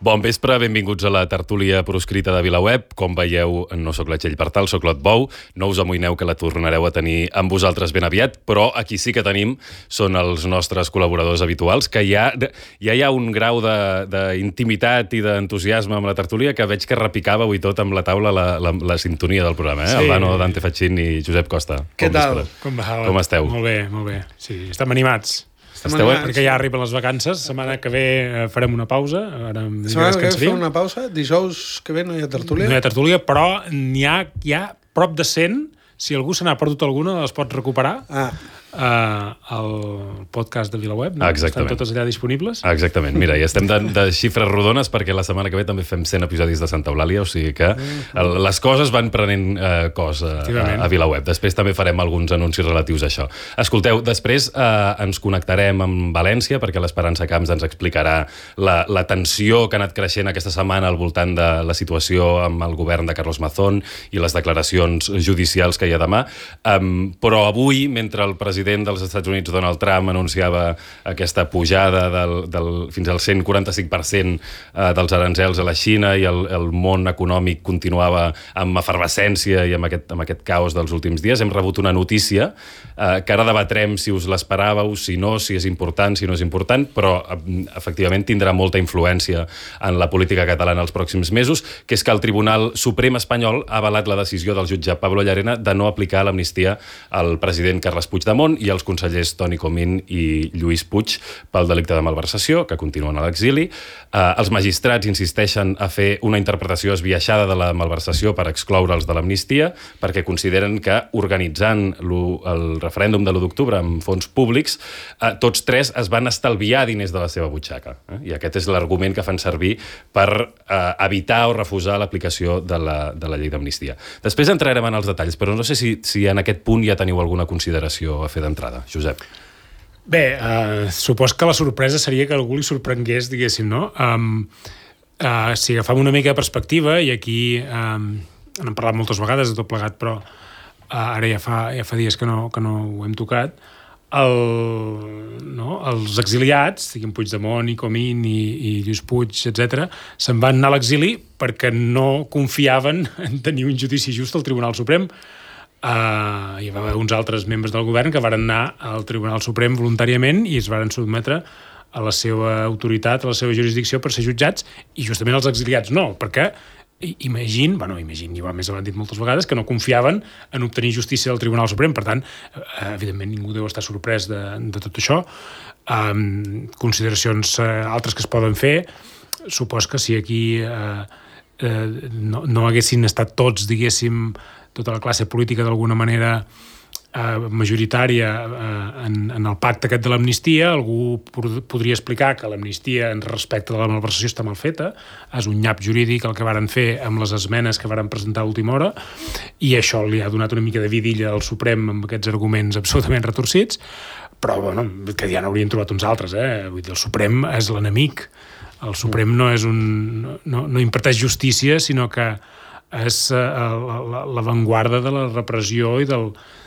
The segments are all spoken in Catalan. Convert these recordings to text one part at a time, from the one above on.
Bon vespre, benvinguts a la tertúlia proscrita de VilaWeb. Com veieu, no sóc la Txell Partal, sóc l'Ot Bou. No us amoïneu que la tornareu a tenir amb vosaltres ben aviat, però aquí sí que tenim són els nostres col·laboradors habituals, que ja hi ha un grau d'intimitat i d'entusiasme amb la tertúlia que veig que repicava avui tot amb la taula la sintonia del programa. Sí. Albano, Dante Fachin i Josep Costa. Què tal? Com esteu? Molt bé. Sí, estem animats. Perquè ja arriben les vacances, setmana que ve farem una pausa. Setmana que ve fem una pausa, dijous que ve no hi ha tertúlia? No hi ha tertúlia, però n'hi ha prop de 100, si algú se n'ha perdut alguna, les pot recuperar al podcast de VilaWeb, no? Exactament. Estan totes allà disponibles. Exactament, mira, i estem de xifres rodones perquè la setmana que ve també fem 100 episodis de Santa Eulàlia, o sigui que les coses van prenent cos a VilaWeb. Després també farem alguns anuncis relatius a això. Escolteu, després ens connectarem amb València perquè l'Esperança Camps ens explicarà la tensió que ha anat creixent aquesta setmana al voltant de la situació amb el govern de Carlos Mazón i les declaracions judicials que hi ha demà. Però avui, mentre el president dels Estats Units, Donald Trump, anunciava aquesta pujada fins al 145% dels aranzels a la Xina i el món econòmic continuava amb efervescència i amb aquest caos dels últims dies, hem rebut una notícia que ara debatrem si us l'esperàveu, si no, si és important, si no és important, però efectivament tindrà molta influència en la política catalana els pròxims mesos, que és que el Tribunal Suprem espanyol ha avalat la decisió del jutge Pablo Llarena de no aplicar l'amnistia al president Carles Puigdemont i als consellers Toni Comín i Lluís Puig pel delicte de malversació, que continuen a l'exili. Els magistrats insisteixen a fer una interpretació esbiaixada de la malversació per excloure'ls de l'amnistia, perquè consideren que organitzant el referèndum de l'1 d'octubre amb fons públics, tots tres es van estalviar diners de la seva butxaca. I aquest és l'argument que fan servir per evitar o refusar l'aplicació de la llei d'amnistia. Després entrarem en els detalls, però no sé si en aquest punt ja teniu alguna consideració a fer d'entrada. Josep. Bé, supos que la sorpresa seria que algú li sorprengués, diguéssim, no? Si agafam una mica de perspectiva, i aquí n'hem parlat moltes vegades de tot plegat, però ara ja fa dies que no ho hem tocat, els exiliats, diguem Puigdemont i Comín i Lluís Puig, etc., se'n van anar a l'exili perquè no confiaven en tenir un judici just al Tribunal Suprem. Hi va haver uns altres membres del govern que van anar al Tribunal Suprem voluntàriament i es van sotmetre a la seva autoritat, a la seva jurisdicció per ser jutjats, i justament els exiliats no, perquè imagino, ja ho hem més dit moltes vegades, que no confiaven en obtenir justícia del Tribunal Suprem. Per tant, evidentment ningú deu estar sorprès de tot això. Consideracions altres que es poden fer, supos que si aquí no haguessin estat tots, diguéssim, tota la classe política d'alguna manera majoritària en el pacte aquest de l'amnistia, algú podria explicar que l'amnistia en respecte de la malversació està mal feta, és un nyap jurídic el que varen fer amb les esmenes que varen presentar a última hora, i això li ha donat una mica de vidilla al Suprem amb aquests arguments absolutament retorcits, però bueno, que ja n'haurien trobat uns altres, vull dir, el Suprem és l'enemic. El Suprem no imparteix justícia, sinó que és l'avantguarda de la repressió i de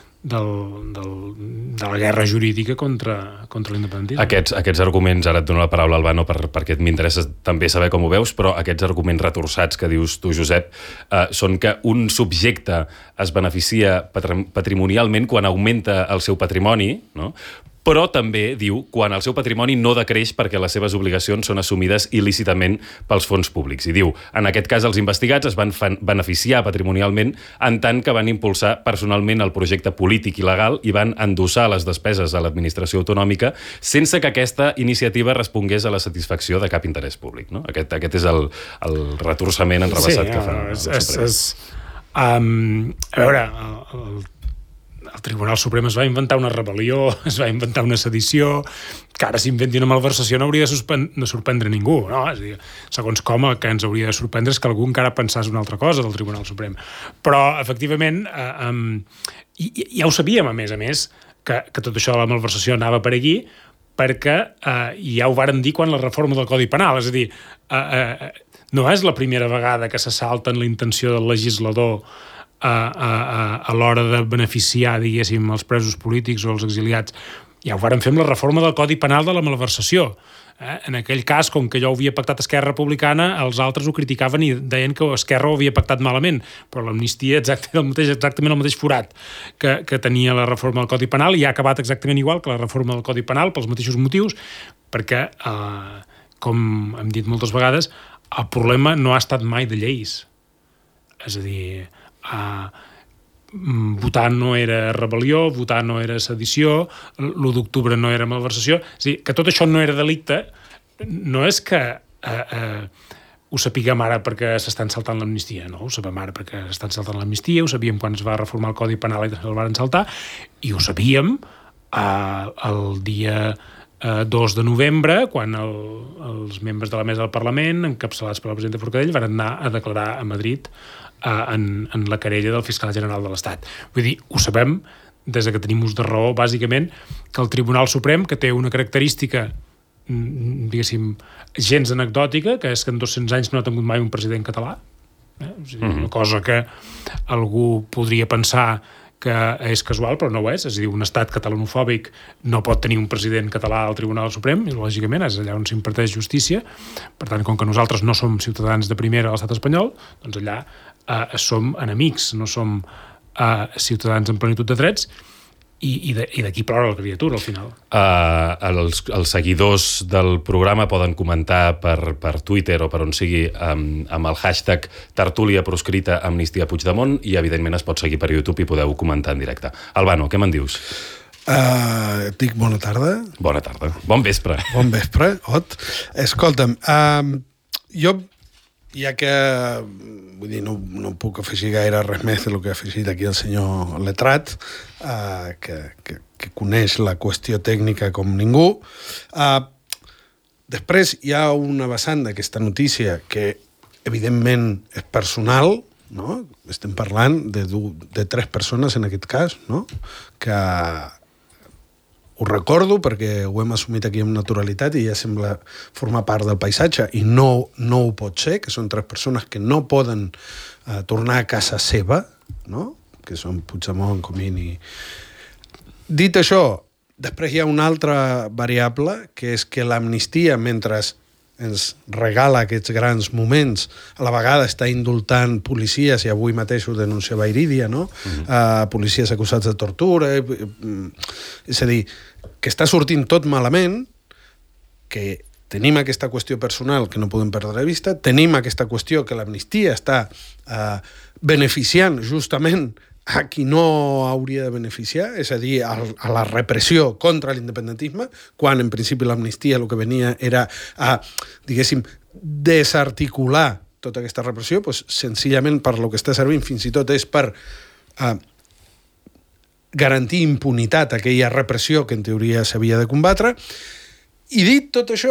la guerra jurídica contra l'independentisme. Aquests arguments, ara et dono la paraula, Albano, perquè m'interessa també saber com ho veus, però aquests arguments retorçats que dius tu, Josep, són que un subjecte es beneficia patrimonialment quan augmenta el seu patrimoni, no? Però també diu quan el seu patrimoni no decreix perquè les seves obligacions són assumides il·lícitament pels fons públics. I diu, en aquest cas els investigats es van beneficiar patrimonialment en tant que van impulsar personalment el projecte polític i legal i van endossar les despeses a l'administració autonòmica sense que aquesta iniciativa respongués a la satisfacció de cap interès públic. No? Aquest és el retorçament enrevessat que fa el Suprem. A veure, el Tribunal Suprem es va inventar una rebel·lió, es va inventar una sedició, que ara s'inventi una malversació no hauria de sorprendre ningú, no? És a dir, segons com, el que ens hauria de sorprendre és que algú encara pensés una altra cosa del Tribunal Suprem. Però, efectivament, ja ho sabíem, a més, que tot això de la malversació anava per aquí, perquè ja ho varen dir quan la reforma del Codi Penal, és a dir, no és la primera vegada que se salta en la intenció del legislador a l'hora de beneficiar, diguéssim, els presos polítics o els exiliats. Ja ho vàrem fer amb la reforma del Codi Penal de la malversació. En aquell cas, com que allò ho havia pactat Esquerra Republicana, els altres ho criticaven i deien que Esquerra ho havia pactat malament, però l'amnistia exactament el mateix forat que tenia la reforma del Codi Penal i ha acabat exactament igual que la reforma del Codi Penal pels mateixos motius, perquè, com hem dit moltes vegades, el problema no ha estat mai de lleis. És a dir, votar no era rebel·lió, votar no era sedició, l'1 d'octubre no era malversació. És a dir, que tot això no era delicte, no és que ho sapiguem ara perquè s'estan saltant l'amnistia, no? Ho sabem ara perquè s'estan saltant l'amnistia, ho sabíem quan es va reformar el Codi Penal i el van saltar, i ho sabíem el dia 2 de novembre, quan els membres de la mesa del Parlament, encapçalats per la presidenta Forcadell, van anar a declarar a Madrid en la querella del fiscal general de l'Estat. Vull dir, ho sabem des que tenim ús de raó, bàsicament, que el Tribunal Suprem, que té una característica, diguéssim, gens anecdòtica, que és que en 200 anys no ha tingut mai un president català. És a dir, una cosa que algú podria pensar que és casual, però no ho és. És a dir, un estat catalanofòbic no pot tenir un president català al Tribunal Suprem, i lògicament és allà on s'imparteix justícia. Per tant, com que nosaltres no som ciutadans de primera a l'estat espanyol, doncs allà som enemics, no som ciutadans en plenitud de drets, i d'aquí plora la criatura, al final. Els seguidors del programa poden comentar per Twitter o per on sigui amb el hashtag Tertúlia proscrita Amnistia Puigdemont, i evidentment es pot seguir per YouTube i podeu comentar en directe. Albano, què me'n dius? Dic bona tarda. Bona tarda. Bon vespre. Bon vespre, Ot. Escolta'm, jo, ja que vull dir, no puc afegir gaire res més del que ha afegit aquí el senyor Letrat, que coneix la qüestió tècnica com ningú. Després hi ha una vessant d'aquesta notícia que evidentment és personal, no? Estem parlant de 3 persones en aquest cas, no? Que ho recordo perquè ho hem assumit aquí amb naturalitat i ja sembla formar part del paisatge, i no ho pot ser, que són 3 persones que no poden tornar a casa seva, no? Que són Puigdemont, Comín i... Dit això, després hi ha una altra variable, que és que l'amnistia, mentre ens regala aquests grans moments, a la vegada està indultant policies, i avui mateix ho denunciava Irídia, no? Policies acusats de tortura, és a dir, que està sortint tot malament, que tenim aquesta qüestió personal que no podem perdre de vista, tenim aquesta qüestió que l'amnistia està beneficiant justament a qui no hauria de beneficiar, és a dir, a la repressió contra l'independentisme, quan en principi l'amnistia el que venia era a, diguéssim, desarticular tota aquesta repressió, doncs senzillament per lo que està servint fins i tot és per garantir impunitat a aquella repressió que en teoria s'havia de combatre. I dit tot això,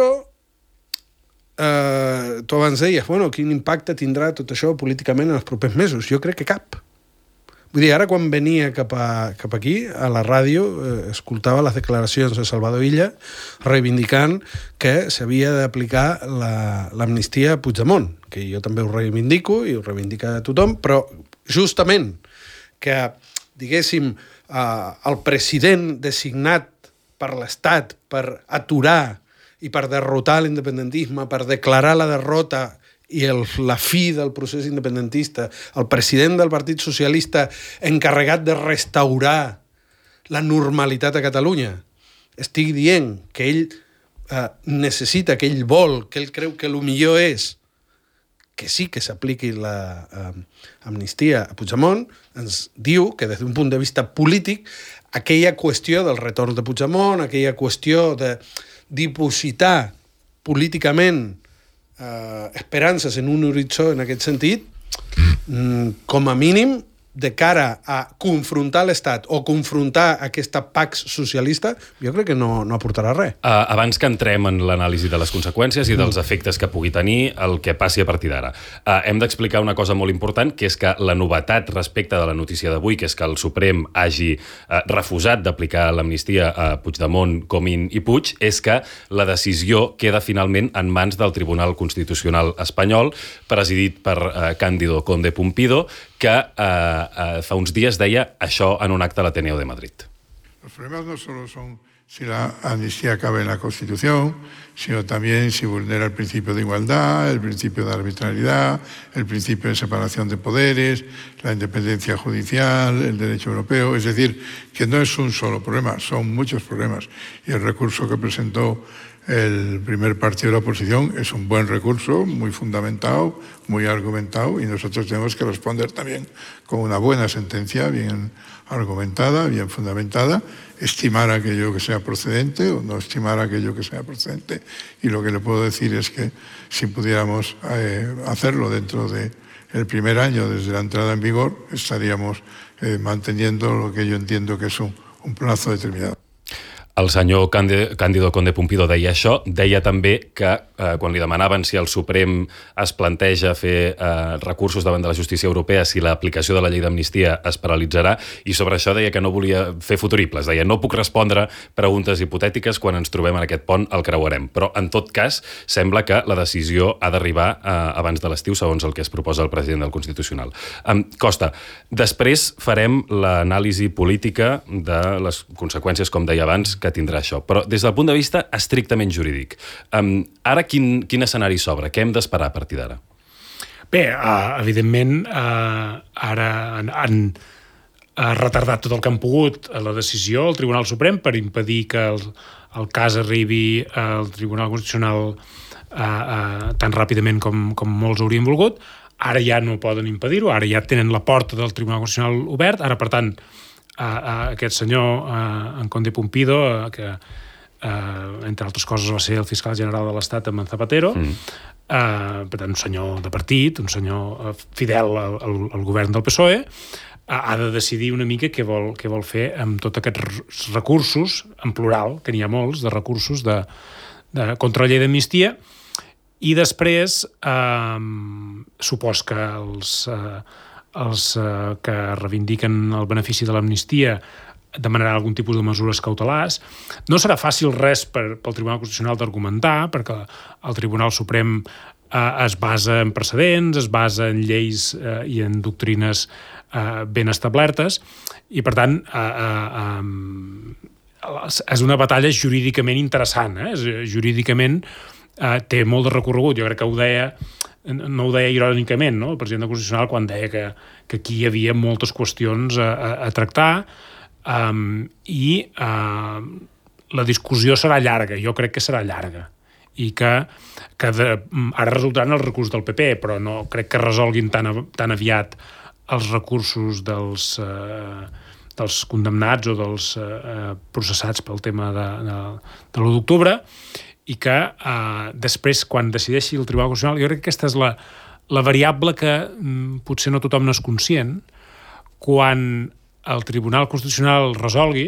tu abans deies, bueno, quin impacte tindrà tot això políticament en els propers mesos? Jo crec que cap. Vull dir, ara quan venia cap aquí, a la ràdio, escoltava les declaracions de Salvador Illa reivindicant que s'havia d'aplicar l'amnistia a Puigdemont, que jo també ho reivindico i ho reivindica tothom, però justament que, diguéssim, el president designat per l'Estat per aturar i per derrotar l'independentisme, per declarar la derrota i la fi del procés independentista, el president del Partit Socialista encarregat de restaurar la normalitat a Catalunya, estic dient que ell necessita, que ell vol, que ell creu que el millor és que sí que s'apliqui l'amnistia a Puigdemont, ens diu que des d'un punt de vista polític aquella qüestió del retorn de Puigdemont, aquella qüestió de dipositar políticament esperances en un horitzó en aquest sentit, com a mínim de cara a confrontar l'Estat o confrontar aquesta Pax socialista, jo crec que no aportarà res. Abans que entrem en l'anàlisi de les conseqüències i dels efectes que pugui tenir el que passi a partir d'ara, hem d'explicar una cosa molt important, que és que la novetat respecte de la notícia d'avui, que és que el Suprem hagi refusat d'aplicar l'amnistia a Puigdemont, Comín i Puig, és que la decisió queda finalment en mans del Tribunal Constitucional espanyol, presidit per Cándido Conde Pumpido, que fa uns dies deia això en un acte a l'Ateneo de Madrid. Los problemas no solo son si la amnistía cabe en la Constitución, sino también si vulnera el principio de igualdad, el principio de arbitrariedad, el principio de separación de poderes, la independencia judicial, el derecho europeo. Es decir, que no es un solo problema, son muchos problemas. Y el recurso que presentó el primer partido de la oposición es un buen recurso, muy fundamentado, muy argumentado, y nosotros tenemos que responder también con una buena sentencia, bien argumentada, bien fundamentada, estimar aquello que sea procedente o no estimar aquello que sea procedente. Y lo que le puedo decir es que si pudiéramos hacerlo dentro del primer año desde la entrada en vigor, estaríamos manteniendo lo que yo entiendo que es un plazo determinado. El senyor Cándido Conde Pumpido deia això, deia també que quan li demanaven si el Suprem es planteja fer recursos davant de la justícia europea, si l'aplicació de la llei d'amnistia es paralitzarà, i sobre això deia que no volia fer futuribles, deia no puc respondre preguntes hipotètiques, quan ens trobem en aquest pont el creuarem, però en tot cas sembla que la decisió ha d'arribar abans de l'estiu, segons el que es proposa el president del Constitucional. Costa, després farem l'anàlisi política de les conseqüències, com deia abans, que tindrà això. Però des del punt de vista estrictament jurídic, ara quin escenari s'obre? Què hem d'esperar a partir d'ara? Bé, evidentment, ara han retardat tot el que han pogut la decisió al Tribunal Suprem per impedir que el cas arribi al Tribunal Constitucional tan ràpidament com molts haurien volgut. Ara ja no poden impedir-ho, ara ja tenen la porta del Tribunal Constitucional obert, ara, per tant, aquest senyor, en Conde Pumpido, que entre altres coses va ser el fiscal general de l'Estat amb en Zapatero, per tant, un senyor de partit, un senyor fidel al govern del PSOE, ha de decidir una mica què vol fer amb tots aquests recursos, en plural, que n'hi ha molts, de recursos contra la llei d'amnistia, i després supos que els que reivindiquen el benefici de l'amnistia demanaran algun tipus de mesures cautelars. No serà fàcil res pel Tribunal Constitucional d'argumentar, perquè el Tribunal Suprem es basa en precedents, es basa en lleis i en doctrines ben establertes, i per tant és una batalla jurídicament interessant. Jurídicament té molt de recorregut. Jo crec que no ho deia irònicament, no? El president del Constitucional, quan deia que aquí hi havia moltes qüestions a tractar, i la discussió serà llarga, jo crec que serà llarga, i que ara resultaran els recursos del PP, però no crec que resolguin tan aviat els recursos dels condemnats o dels processats pel tema de l'1 d'octubre, i que després, quan decideixi el Tribunal Constitucional, jo crec que aquesta és la variable que potser no tothom n'és conscient. Quan el Tribunal Constitucional resolgui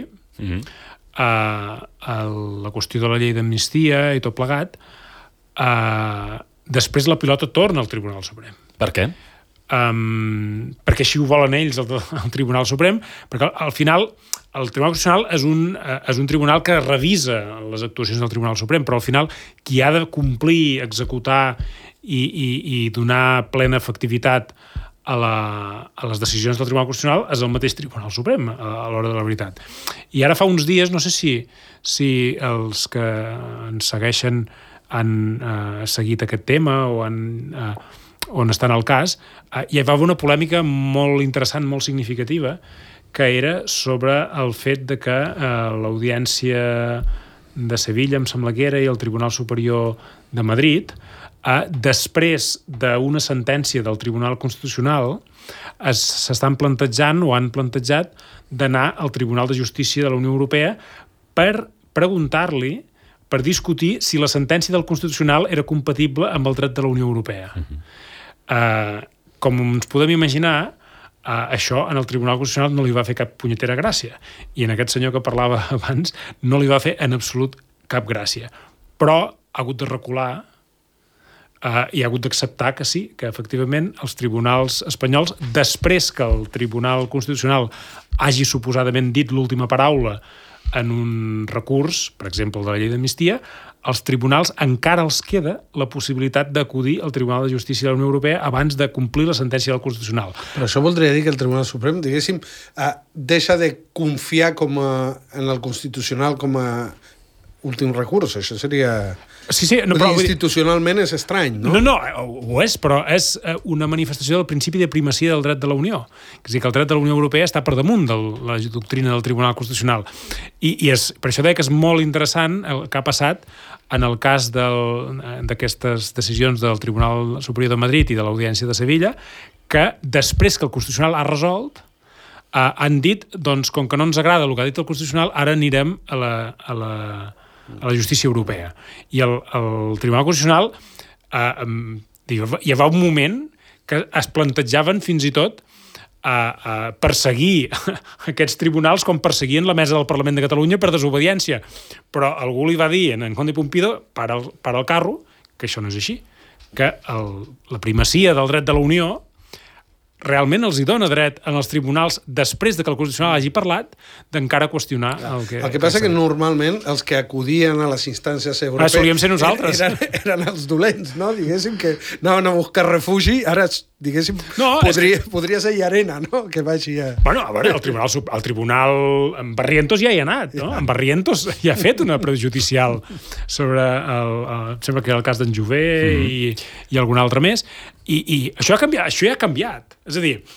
la qüestió de la llei d'amnistia i tot plegat, després la pilota torna al Tribunal Suprem. Per què? Perquè així ho volen ells, el Tribunal Suprem, perquè al final el Tribunal Constitucional és un tribunal que revisa les actuacions del Tribunal Suprem, però al final qui ha de complir, executar i donar plena efectivitat a les decisions del Tribunal Constitucional és el mateix Tribunal Suprem a l'hora de la veritat. I ara fa uns dies, no sé si els que ens segueixen han seguit aquest tema o on estan al cas, hi va haver una polèmica molt interessant, molt significativa, que era sobre el fet de que l'Audiència de Sevilla, em sembla que era, i el Tribunal Superior de Madrid, després d'una sentència del Tribunal Constitucional, s'estan plantejant o han plantejat d'anar al Tribunal de Justícia de la Unió Europea per preguntar-li, per discutir si la sentència del Constitucional era compatible amb el dret de la Unió Europea. Com ens podem imaginar, això en el Tribunal Constitucional no li va fer cap punyetera gràcia, i en aquest senyor que parlava abans no li va fer en absolut cap gràcia, però ha hagut de recular i ha hagut d'acceptar que sí, que efectivament els tribunals espanyols, després que el Tribunal Constitucional hagi suposadament dit l'última paraula en un recurs, per exemple, de la llei d'amnistia, els tribunals encara els queda la possibilitat d'acudir al Tribunal de Justícia de la Unió Europea abans de complir la sentència del Constitucional. Però això voldria dir que el Tribunal Suprem, diguéssim, deixa de confiar en el Constitucional com a últim recurs. Això seria... Sí, no, però, institucionalment és estrany, no? No, ho és, però és una manifestació del principi de primacia del dret de la Unió. És a dir, que el dret de la Unió Europea està per damunt de la doctrina del Tribunal Constitucional. I per això deia que és molt interessant el que ha passat en el cas d'aquestes decisions del Tribunal Superior de Madrid i de l'Audiència de Sevilla, que després que el Constitucional ha resolt, han dit, doncs, com que no ens agrada el que ha dit el Constitucional, ara anirem a la justícia europea. I el Tribunal Constitucional hi va un moment que es plantejaven fins i tot perseguir aquests tribunals com perseguien la mesa del Parlament de Catalunya per desobediència. Però algú li va dir en Conde Pumpido, para el carro, que això no és així, que la primacia del dret de la Unió realment els hi dona dret en els tribunals, després de que el Constitucional hagi parlat, d'encara qüestionar el que... El que passa que normalment els que acudien a les instàncies europees... solíem ser nosaltres. Eren els dolents, no? Diguéssim que anaven a buscar refugi, ara, diguéssim, podria ser Llarena, no? Que vagi a... Bueno, a veure, el tribunal en Barrientos ja hi ha anat, no? En Barrientos ja ha fet una prejudicial sobre sembla que era el cas d'en Jové i algun altre més, i això ja ha canviat. És a dir,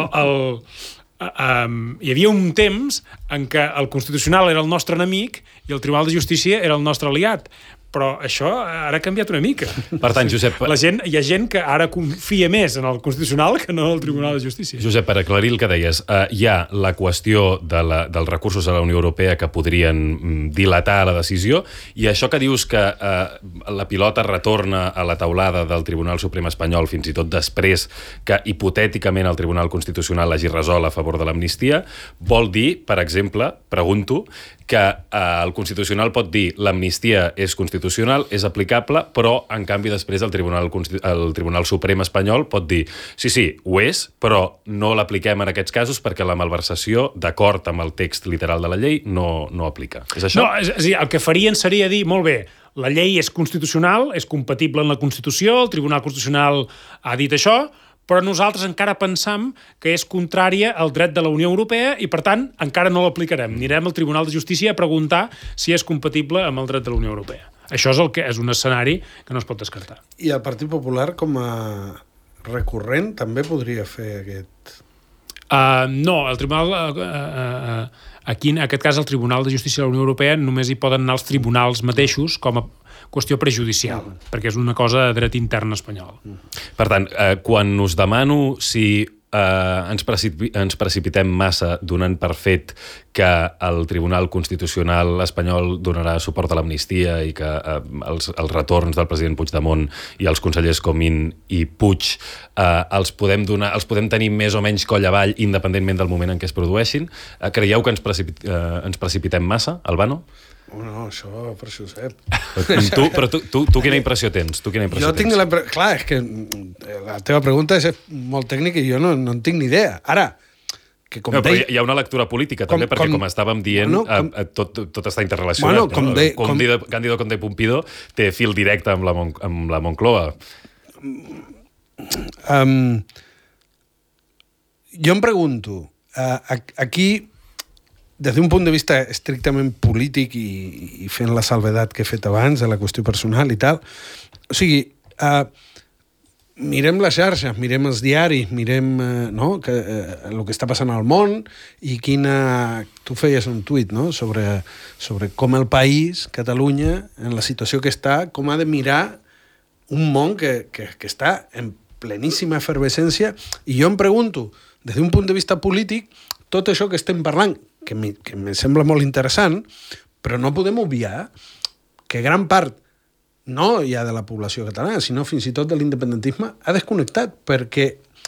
hi havia un temps en què el Constitucional era el nostre enemic i el Tribunal de Justícia era el nostre aliat. Però això ara ha canviat una mica. Per tant, Josep... Hi ha gent que ara confia més en el Constitucional que no en el Tribunal de Justícia. Josep, per aclarir el que deies, hi ha la qüestió dels recursos a la Unió Europea que podrien dilatar la decisió, i això que dius que la pilota retorna a la taulada del Tribunal Suprem espanyol fins i tot després que hipotèticament el Tribunal Constitucional hagi resolt a favor de l'amnistia, vol dir, per exemple, pregunto, que el Constitucional pot dir l'amnistia és constitucional, és aplicable, però, en canvi, després el Tribunal Suprem espanyol pot dir sí, ho és, però no l'apliquem en aquests casos perquè la malversació, d'acord amb el text literal de la llei, no aplica. És això? No, és a dir, el que farien seria dir, molt bé, la llei és constitucional, és compatible amb la Constitució, el Tribunal Constitucional ha dit això, però nosaltres encara pensam que és contrària al dret de la Unió Europea i, per tant, encara no l'aplicarem. Anirem al Tribunal de Justícia a preguntar si és compatible amb el dret de la Unió Europea. Això és un escenari que no es pot descartar. I el Partit Popular, com a recurrent, també podria fer aquest... No, el Tribunal... Aquí, en aquest cas, el Tribunal de Justícia de la Unió Europea només hi poden anar els tribunals mateixos com a qüestió prejudicial, perquè és una cosa de dret intern espanyol. Per tant, quan us demano si ens precipitem massa donant per fet que el Tribunal Constitucional espanyol donarà suport a l'amnistia i que els retorns del president Puigdemont i els consellers Comín i Puig els podem tenir més o menys coll avall independentment del moment en què es produeixin, creieu que ens precipitem massa, Albano? No, això per això ho sé. Però tu quina impressió tens? Jo tinc clar, és que la teva pregunta és molt tècnica i jo no en tinc ni idea. Ara, que com deia... Hi ha una lectura política també, perquè com estàvem dient, tot està interrelacionat. Cándido Conde Pumpido té fil directe amb la Moncloa. Jo em pregunto, aquí... Des d'un punt de vista estrictament polític i fent la salvedat que he fet abans de la qüestió personal i tal, o sigui, mirem les xarxes, mirem els diaris, mirem el que està passant al món i quina... Tu feies un tuit, no?, sobre com el país, Catalunya, en la situació que està, com ha de mirar un món que està en pleníssima efervescència, i jo em pregunto, des d'un punt de vista polític, tot això que estem parlant, que em sembla molt interessant, però no podem obviar que gran part, no ja de la població catalana, sinó fins i tot de l'independentisme, ha desconnectat, perquè...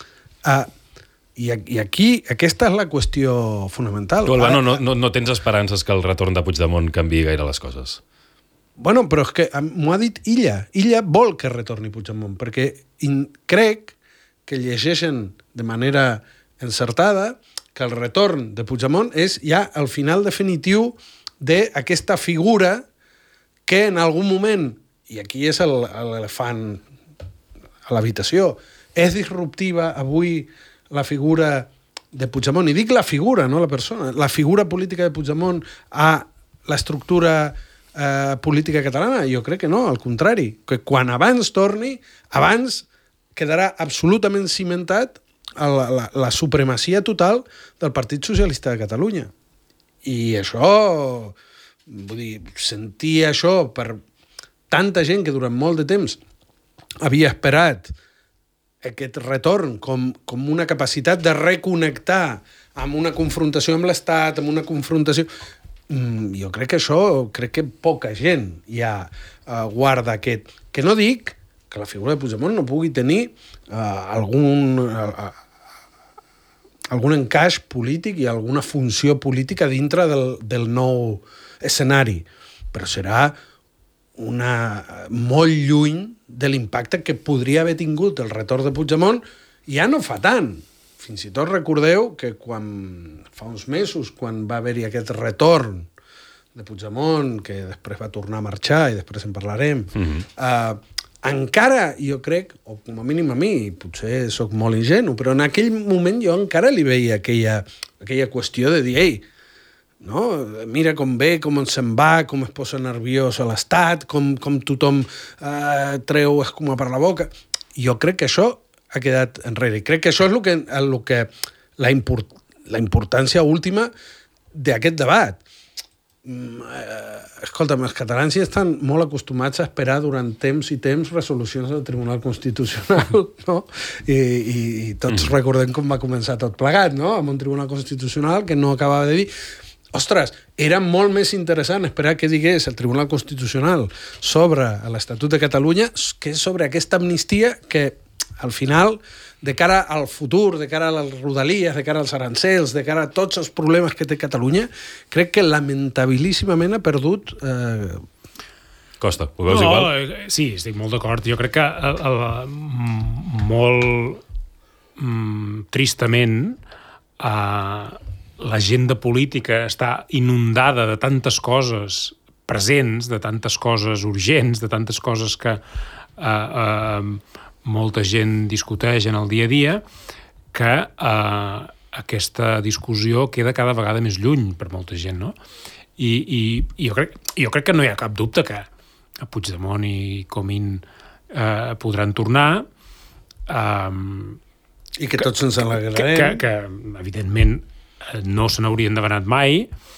I aquí, aquesta és la qüestió fonamental. Tu, Albano, no tens esperances que el retorn de Puigdemont canviï gaire les coses? Bueno, però és que m'ho ha dit Illa. Illa vol que retorni Puigdemont, perquè crec que llegeixen de manera encertada que el retorn de Puigdemont és ja el final definitiu d'aquesta figura que en algun moment, i aquí és l'elefant a l'habitació, és disruptiva avui la figura de Puigdemont, i dic la figura, no la persona, la figura política de Puigdemont a l'estructura política catalana? Jo crec que no, al contrari, que quan abans torni, abans quedarà absolutament cimentat la supremacia total del Partit Socialista de Catalunya. I això, vull dir, sentir això per tanta gent que durant molt de temps havia esperat aquest retorn com una capacitat de reconnectar amb una confrontació amb l'Estat, amb una confrontació... Jo crec que poca gent ja guarda aquest. Que no dic que la figura de Puigdemont no pugui tenir algun encaix polític i alguna funció política dintre del nou escenari, però serà molt lluny de l'impacte que podria haver tingut el retorn de Puigdemont. Ja no fa tant. Fins i tot recordeu que fa uns mesos, quan va haver-hi aquest retorn de Puigdemont, que després va tornar a marxar, i després en parlarem, encara, jo crec, o com a mínim a mi, potser sóc molt ingenu, però en aquell moment jo encara li veia aquella qüestió de dir, ei, no? Mira com ve, com se'n va, com es posa nerviós a l'Estat, com tothom treu escuma per la boca. Jo crec que això ha quedat enrere. I crec que això és la importància última d'aquest debat. Escolta'm, els catalans ja estan molt acostumats a esperar durant temps i temps resolucions del Tribunal Constitucional, no? I tots recordem com va començar tot plegat, no? Amb un Tribunal Constitucional que no acabava de dir... Ostres, era molt més interessant esperar que digués el Tribunal Constitucional sobre l'Estatut de Catalunya que sobre aquesta amnistia que al final, de cara al futur, de cara a les rodalies, de cara als arancels, de cara a tots els problemes que té Catalunya, crec que lamentabilíssimament ha perdut... Costa, ho veus igual? Sí, estic molt d'acord. Jo crec que molt tristament l'agenda política està inundada de tantes coses presents, de tantes coses urgents, de tantes coses que molta gent discuteix en el dia a dia, que aquesta discussió queda cada vegada més lluny per molta gent, no? I jo crec que no hi ha cap dubte que Puigdemont i Comín podran tornar, i que tots ens alegrarem. Que evidentment no se n'haurien d'haver anat mai.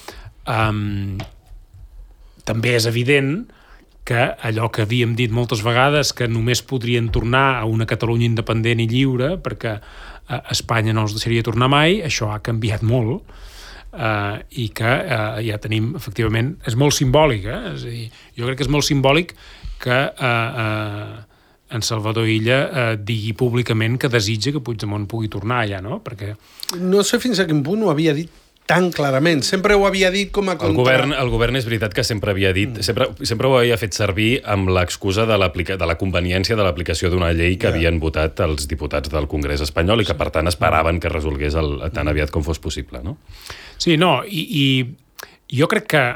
També és evident que allò que havíem dit moltes vegades, que només podrien tornar a una Catalunya independent i lliure perquè Espanya no els deixaria tornar mai, això ha canviat molt, i que ja tenim, efectivament, és molt simbòlic, És a dir, jo crec que és molt simbòlic que en Salvador Illa digui públicament que desitja que Puigdemont pugui tornar allà, no? Perquè... No sé fins a quin punt ho havia dit tan clarament. Sempre ho havia dit com a contra... El govern és veritat que sempre havia dit... Sempre ho havia fet servir amb l'excusa de la conveniència de l'aplicació d'una llei que havien votat els diputats del Congrés espanyol i que, per tant, esperaven que resolgués tan aviat com fos possible, no? Sí, no, i jo crec que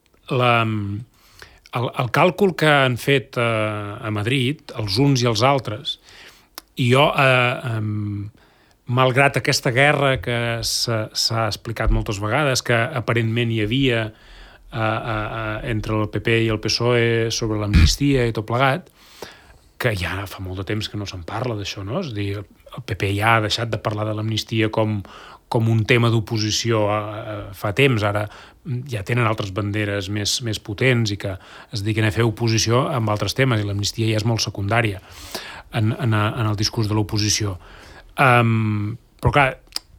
el càlcul que han fet a Madrid, els uns i els altres, i jo... malgrat aquesta guerra que s'ha explicat moltes vegades, que aparentment hi havia entre el PP i el PSOE sobre l'amnistia i tot plegat, que ja fa molt de temps que no se'n parla d'això, no? És a dir, el PP ja ha deixat de parlar de l'amnistia com un tema d'oposició fa temps, ara ja tenen altres banderes més potents i que es dediquen a fer oposició amb altres temes, i l'amnistia ja és molt secundària en el discurs de l'oposició. Però clar,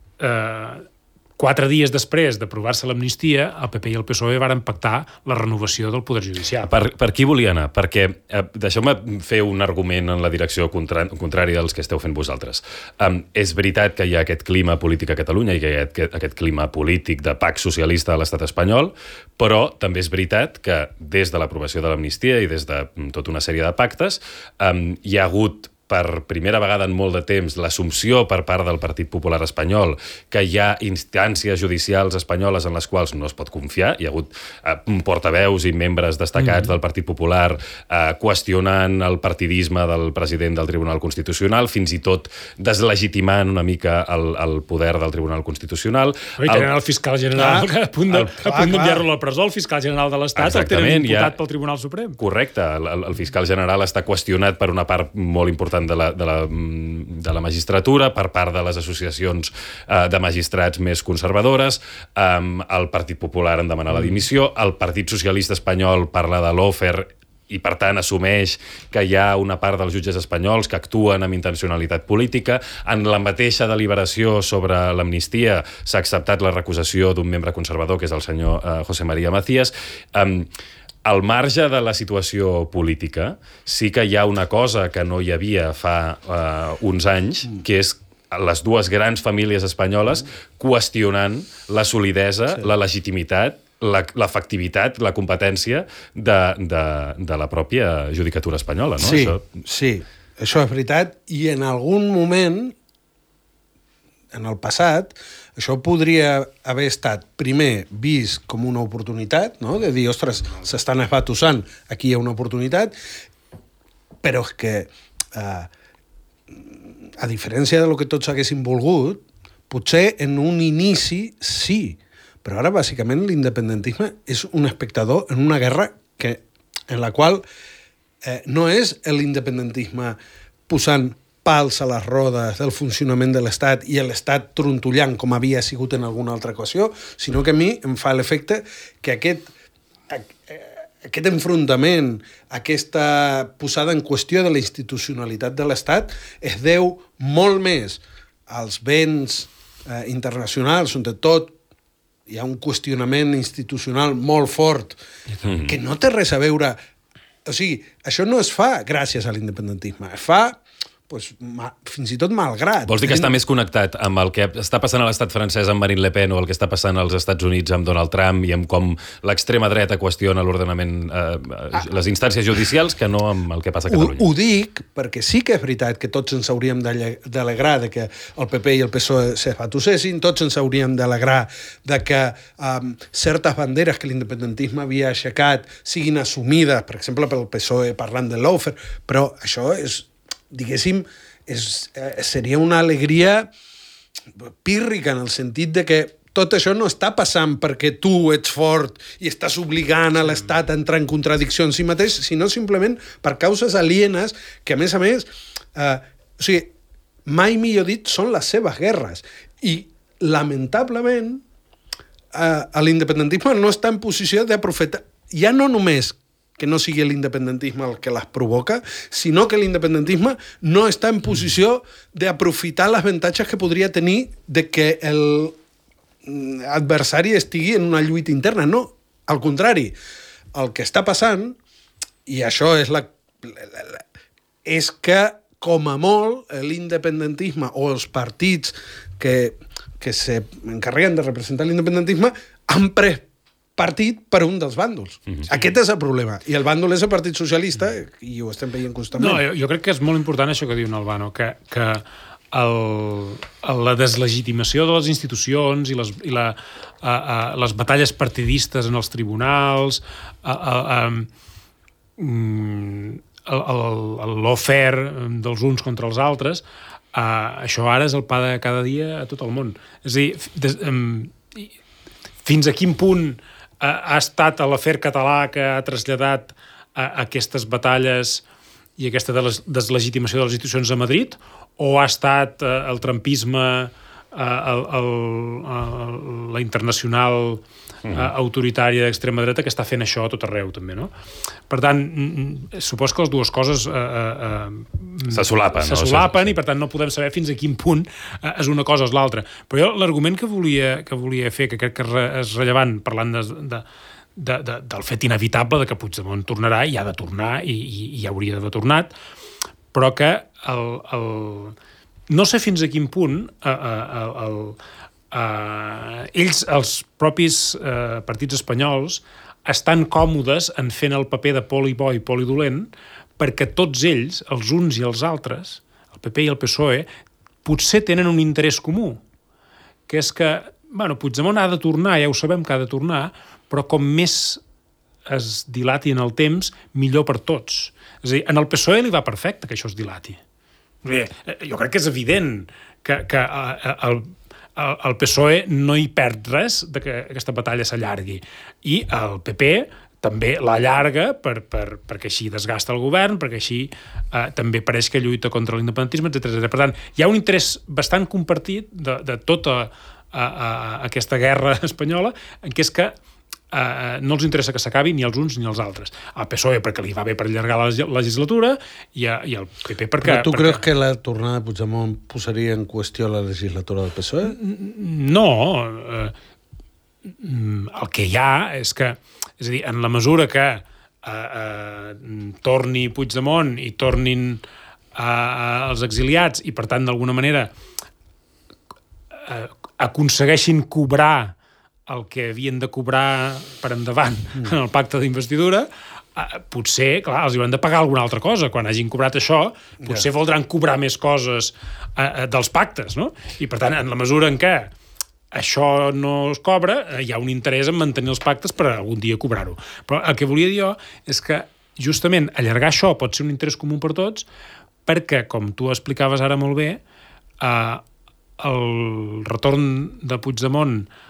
4 dies després d'aprovar-se l'amnistia, el PP i el PSOE varen pactar la renovació del Poder Judicial. Per qui volia anar? Perquè, deixeu-me fer un argument en la direcció contrària dels que esteu fent vosaltres. És veritat que hi ha aquest clima polític a Catalunya i que hi ha aquest clima polític de pax socialista a l'estat espanyol, però també és veritat que des de l'aprovació de l'amnistia i des de tota una sèrie de pactes hi ha hagut per primera vegada en molt de temps, l'assumpció per part del Partit Popular espanyol que hi ha instàncies judicials espanyoles en les quals no es pot confiar. Hi ha hagut portaveus i membres destacats del Partit Popular qüestionant el partidisme del president del Tribunal Constitucional, fins i tot deslegitimant una mica el poder del Tribunal Constitucional. I tenen el fiscal general a punt d'enviar-lo a la presó, el fiscal general de l'Estat, el tenen imputat pel Tribunal Suprem. Correcte. El fiscal general està qüestionat per una part molt important de la magistratura, per part de les associacions de magistrats més conservadores. El Partit Popular en demanar la dimissió. El Partit Socialista Espanyol parla de lawfare i, per tant, assumeix que hi ha una part dels jutges espanyols que actuen amb intencionalitat política. En la mateixa deliberació sobre l'amnistia s'ha acceptat la recusació d'un membre conservador, que és el senyor José María Macías. Al marge de la situació política, sí que hi ha una cosa que no hi havia fa uns anys, que és les dues grans famílies espanyoles qüestionant la solidesa, la legitimitat, l'efectivitat, la competència de la pròpia judicatura espanyola, no? Sí, això és veritat, i en algun moment, en el passat, això podria haver estat, primer, vist com una oportunitat, no? De dir, ostres, s'estan esbatussant, aquí hi ha una oportunitat, però és que, a diferència de lo que tots haguessin volgut, potser en un inici sí, però ara, bàsicament, l'independentisme és un espectador en una guerra en la qual no és l'independentisme posant pals a les rodes del funcionament de l'Estat i l'Estat trontollant com havia sigut en alguna altra ocasió, sinó que a mi em fa l'efecte que aquest enfrontament, aquesta posada en qüestió de la institucionalitat de l'Estat es deu molt més als vents internacionals, on de tot hi ha un qüestionament institucional molt fort, que no té res a veure... O sigui, això no es fa gràcies a l'independentisme, es fa fins i tot malgrat. Vols dir que està més connectat amb el que està passant a l'estat francès amb Marine Le Pen o el que està passant als Estats Units amb Donald Trump i amb com l'extrema dreta qüestiona l'ordenament, les instàncies judicials, que no amb el que passa a Catalunya? Ho dic perquè sí que és veritat que tots ens hauríem d'alegrar de que el PP i el PSOE s'esbatussessin, tots ens hauríem d'alegrar de que certes banderes que l'independentisme havia aixecat siguin assumides, per exemple, pel PSOE parlant de lawfare, però això és, diguéssim, seria una alegria pírrica en el sentit de que tot això no està passant perquè tu ets fort i estàs obligant a l'Estat a entrar en contradicció en si mateix, sinó simplement per causes alienes que, a més, o sigui, mai millor dit, són les seves guerres. I, lamentablement, l'independentisme no està en posició d'aprofitar, ja no només que no sigui l'independentisme el que les provoca, sinó que l'independentisme no està en posició d'aprofitar les avantatges que podria tenir de que l'adversari estigui en una lluita interna. No, al contrari. El que està passant, i això és que, com a molt, l'independentisme o els partits que s'encarreguen de representar l'independentisme han pres partit per un dels bàndols. Aquest és el problema. I el bàndol és el Partit Socialista, i ho estem veient constantment. No, jo crec que és molt important això que diu Albano, que la deslegitimació de les institucions i les batalles partidistes en els tribunals, el lawfare dels uns contra els altres, això ara és el pa de cada dia a tot el món. És a dir, fins a quin punt ha estat l'afer català que ha traslladat aquestes batalles i aquesta deslegitimació de les institucions a Madrid, o ha estat el trumpisme, la internacional autoritària d'extrema dreta que està fent això a tot arreu, també, no? Per tant, supos que les dues coses se solapen, i per tant no podem saber fins a quin punt és una cosa o és l'altra. Però jo l'argument que volia fer, que crec que és rellevant, parlant del fet inevitable de que Puigdemont tornarà, i ha de tornar, i ja hauria d'haver tornat, però que no sé fins a quin punt ells, els propis partits espanyols, estan còmodes en fent el paper de poli bo i poli dolent, perquè tots ells, els uns i els altres, el PP i el PSOE, potser tenen un interès comú, que és que, Puigdemont ha de tornar, ja ho sabem que ha de tornar, però com més es dilati en el temps, millor per tots. És a dir, en el PSOE li va perfecte que això es dilati. Jo crec que és evident que el PSOE no hi perd res de que aquesta batalla s'allargui. I el PP també l'allarga perquè així desgasta el govern, perquè així també pareix que lluita contra l'independentisme, etc. Per tant, hi ha un interès bastant compartit de tota aquesta guerra espanyola, en què és que no els interessa que s'acabi ni els uns ni els altres. Al PSOE perquè li va bé per allargar la legislatura i al PP perquè... Però tu creus que la tornada de Puigdemont posaria en qüestió la legislatura del PSOE? No. El que hi ha és que, és a dir, en la mesura que torni Puigdemont i tornin els exiliats i, per tant, d'alguna manera aconsegueixin cobrar el que havien de cobrar per endavant en el pacte d'investidura, potser, clar, els hauran de pagar alguna altra cosa. Quan hagin cobrat això, potser voldran cobrar més coses dels pactes, no? I, per tant, en la mesura en què això no es cobra, hi ha un interès en mantenir els pactes per algun dia cobrar-ho. Però el que volia dir jo és que, justament, allargar això pot ser un interès comú per tots, perquè, com tu explicaves ara molt bé, el retorn de Puigdemont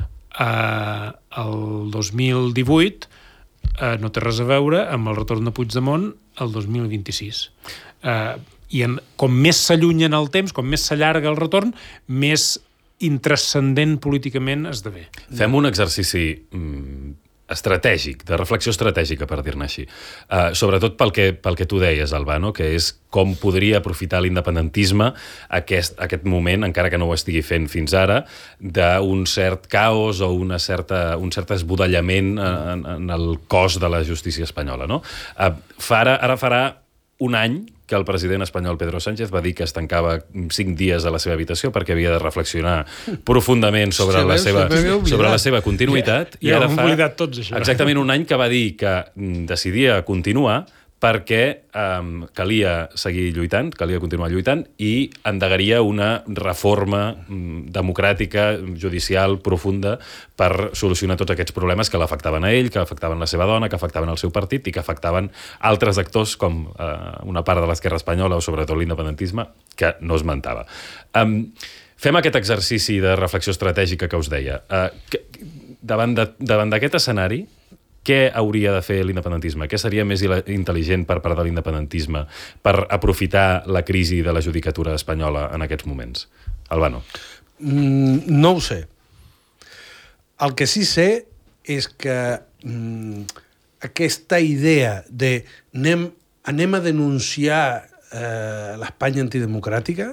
el 2018 no té res a veure amb el retorn de Puigdemont el 2026. Com més s'allunya en el temps, com més s'allarga el retorn, més intranscendent políticament esdevé. Fem un exercici estratègic, de reflexió estratègica, per dir-ne així. Sobretot pel que tu deies, Albà, no? Que és com podria aprofitar l'independentisme aquest moment, encara que no ho estigui fent fins ara, d'un cert caos o un cert esbudellament en el cos de la justícia espanyola, no? Ara farà un any que el president espanyol Pedro Sánchez va dir que es tancava 5 dies a la seva habitació perquè havia de reflexionar profundament sobre la seva continuïtat. I ara fa exactament un any que va dir que decidia continuar perquè calia seguir lluitant, calia continuar lluitant i endegaria una reforma democràtica, judicial, profunda per solucionar tots aquests problemes que l'afectaven a ell, que afectaven la seva dona, que afectaven el seu partit i que afectaven altres actors com una part de l'esquerra espanyola o sobretot l'independentisme, que no es mentava. Fem aquest exercici de reflexió estratègica que us deia. Davant d'aquest escenari, què hauria de fer l'independentisme? Què seria més intel·ligent per part de l'independentisme per aprofitar la crisi de la judicatura espanyola en aquests moments? Albano. No ho sé. El que sí sé és que aquesta idea de anem a denunciar l'Espanya antidemocràtica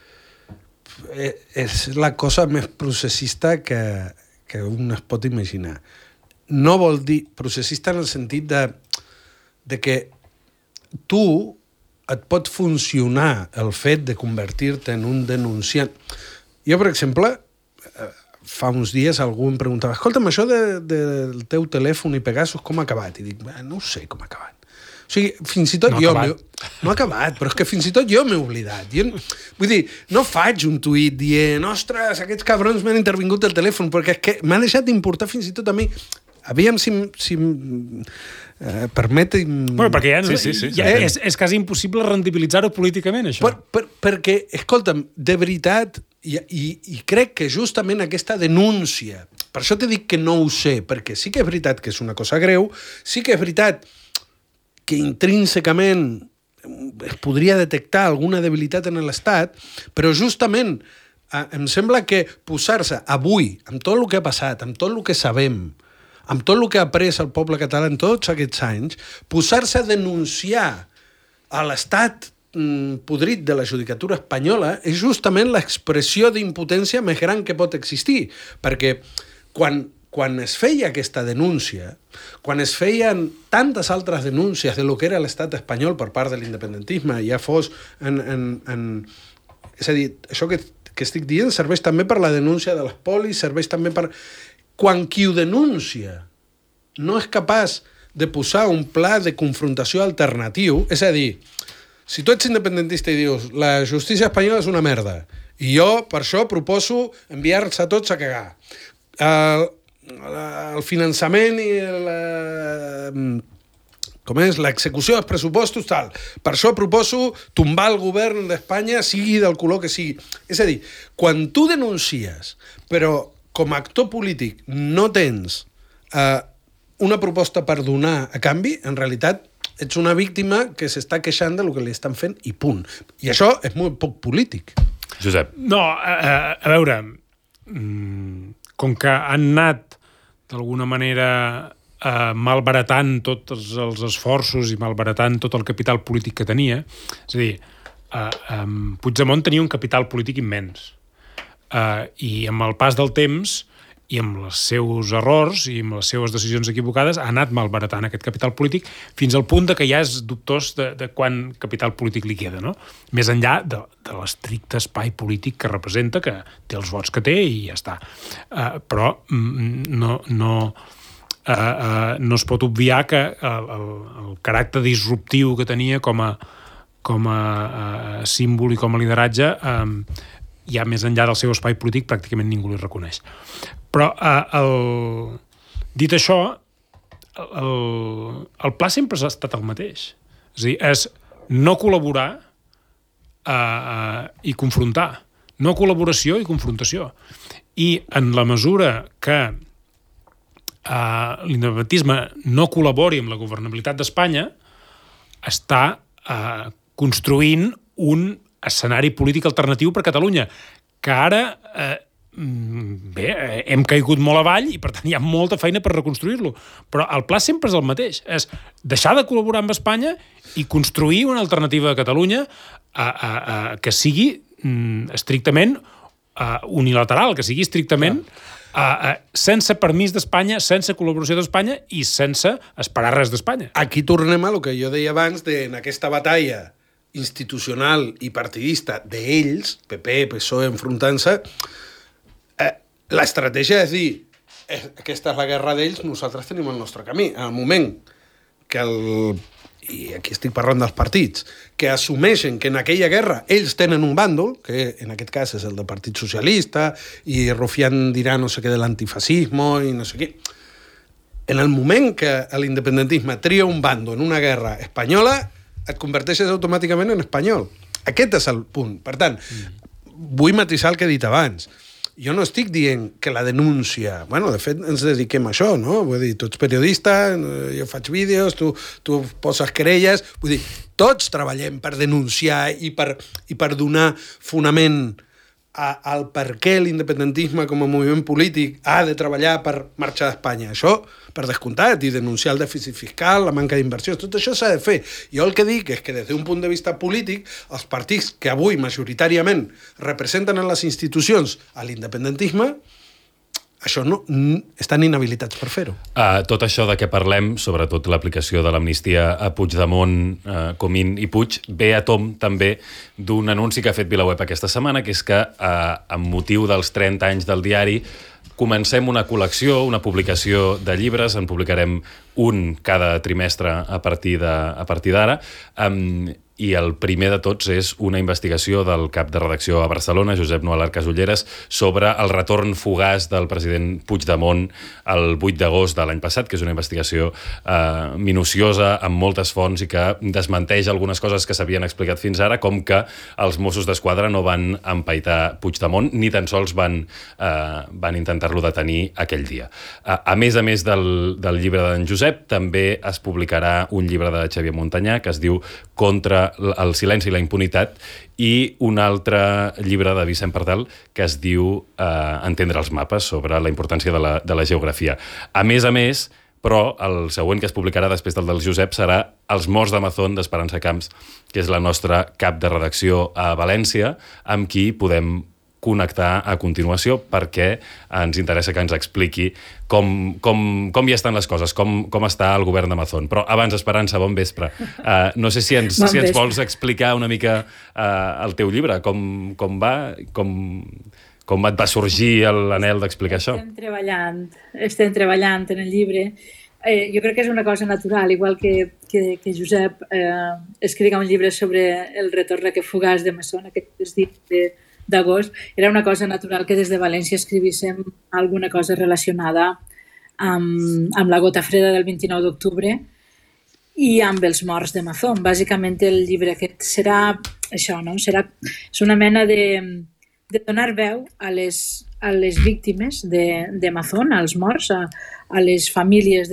és la cosa més processista que un es pot imaginar. No vol dir processista en el sentit de que tu et pot funcionar el fet de convertir-te en un denunciant. Jo, per exemple, fa uns dies algú em preguntava escolta'm, això del teu telèfon i Pegasus com ha acabat? I dic, no ho sé com ha acabat. O sigui, fins i tot no ha acabat, però és que fins i tot jo m'he oblidat. Vull dir, no faig un tuit dient ostres, aquests cabrons m'han intervingut el telèfon, perquè és que m'ha deixat d'importar fins i tot a mi. Aviam si permet... Bueno, perquè és quasi impossible rendibilitzar-ho políticament, això. Perquè, escolta'm, de veritat, i crec que justament aquesta denúncia, per això t'he dit que no ho sé, perquè sí que és veritat que és una cosa greu, sí que és veritat que intrínsecament es podria detectar alguna debilitat en l'Estat, però justament em sembla que posar-se avui, amb tot el que ha passat, amb tot el que sabem, amb tot el que ha après el poble català en tots aquests anys, posar-se a denunciar a l'Estat podrit de la judicatura espanyola és justament l'expressió d'impotència més gran que pot existir, perquè quan es feia aquesta denúncia, quan es feien tantes altres denúncies de lo que era l'estat espanyol per part de l'independentisme, ja fos és a dir, això que estic dient serveix també per la denúncia de l'espoli, serveix també per... Quan qui ho denuncia no és capaç de posar un pla de confrontació alternatiu, és a dir, si tu ets independentista i dius la justícia espanyola és una merda, i jo, per això, proposo enviar-se tots a cagar. El finançament i l'execució dels pressupostos, tal. Per això proposo tombar el govern d'Espanya, sigui del color que sigui. És a dir, quan tu denuncies, però com a actor polític no tens una proposta per donar a canvi, en realitat ets una víctima que s'està queixant del que li estan fent i punt. I això és molt poc polític. Josep. No, a veure, com que han anat d'alguna manera malbaratant tots els esforços i malbaratant tot el capital polític que tenia, és a dir, Puigdemont tenia un capital polític immens i amb el pas del temps i amb els seus errors i amb les seues decisions equivocades ha anat malbaratant aquest capital polític fins al punt de que ja és dubtós de quant capital polític li queda, no? Més enllà de l'estricte espai polític que representa, que té els vots que té i ja està. Però no es pot obviar que el caràcter disruptiu que tenia com a símbol i com a lideratge ja més enllà del seu espai polític pràcticament ningú li reconeix. Però dit això, el pla sempre ha estat el mateix. És a dir, és no col·laborar i confrontar. No col·laboració i confrontació. I en la mesura que l'independentisme no col·labori amb la governabilitat d'Espanya, està construint un escenari polític alternatiu per a Catalunya, que ara hem caigut molt avall i per tant hi ha molta feina per reconstruir-lo, però el pla sempre és el mateix, és deixar de col·laborar amb Espanya i construir una alternativa a Catalunya que sigui estrictament unilateral, que sigui estrictament sense permís d'Espanya, sense col·laboració d'Espanya i sense esperar res d'Espanya. Aquí tornem a el que jo deia abans en aquesta batalla institucional i partidista d'ells, PP, PSOE enfrontant-se, l'estratègia és dir, aquesta és la guerra d'ells, nosaltres tenim el nostre camí. En el moment que i aquí estic parlant dels partits, que assumeixen que en aquella guerra ells tenen un bàndol, que en aquest cas és el del Partit Socialista, i Rufián dirà no sé què de l'antifascisme i no sé què. En el moment que l'independentisme tria un bàndol en una guerra espanyola, et converteixes automàticament en espanyol. Aquest és el punt. Per tant, vull matisar el que he dit abans. Jo no estic dient que la denúncia... Bueno, de fet, ens dediquem a això, no? Vull dir, tu ets periodista, jo faig vídeos, tu poses querelles... Vull dir, tots treballem per denunciar i per donar fonament al per què l'independentisme com a moviment polític ha de treballar per marxar d'Espanya. Això, per descomptat, i denunciar el dèficit fiscal, la manca d'inversió, tot això s'ha de fer. Jo el que dic és que des d'un punt de vista polític, els partits que avui majoritàriament representen en les institucions a l'independentisme, això no, estan inhabilitats per fer-ho. Tot això de què parlem, sobretot l'aplicació de l'amnistia a Puigdemont, Comín i Puig, ve a tom també d'un anunci que ha fet VilaWeb aquesta setmana, que és que, amb motiu dels 30 anys del diari, comencem una col·lecció, una publicació de llibres, en publicarem un cada trimestre a partir d'ara, i el primer de tots és una investigació del cap de redacció a Barcelona, Josep Nual Arcas-Ulleres, sobre el retorn fugaç del president Puigdemont el 8 d'agost de l'any passat, que és una investigació minuciosa, amb moltes fonts i que desmenteix algunes coses que s'havien explicat fins ara, com que els Mossos d'Esquadra no van empaitar Puigdemont, ni tan sols van intentar-lo detenir aquell dia. A més del llibre d'en Josep, també es publicarà un llibre de Xavier Montanyà que es diu Contra el silenci i la impunitat, i un altre llibre de Vicent Pardal que es diu Entendre els mapes, sobre la importància de la geografia. A més, però el següent que es publicarà després del Josep serà Els morts d'Amazon d'Esperança Camps, que és la nostra cap de redacció a València, amb qui podem connectar a continuació, perquè ens interessa que ens expliqui com hi estan les coses, com està el govern d'Amazon. Però abans, Esperança, bon vespre. No sé si ens vols explicar una mica el teu llibre, com va, com et va sorgir l'anhel d'explicar això. Estem treballant en el llibre. jo crec que és una cosa natural, igual que Josep escriga un llibre sobre el retorn que fugaç de Masson, aquest dia d'agost, era una cosa natural que des de València escrivíssim alguna cosa relacionada amb la gota freda del 29 d'octubre i amb els morts de Mazón. Bàsicament el llibre aquest serà això, no? És una mena de donar veu a les víctimes de Mazón, als morts, a les famílies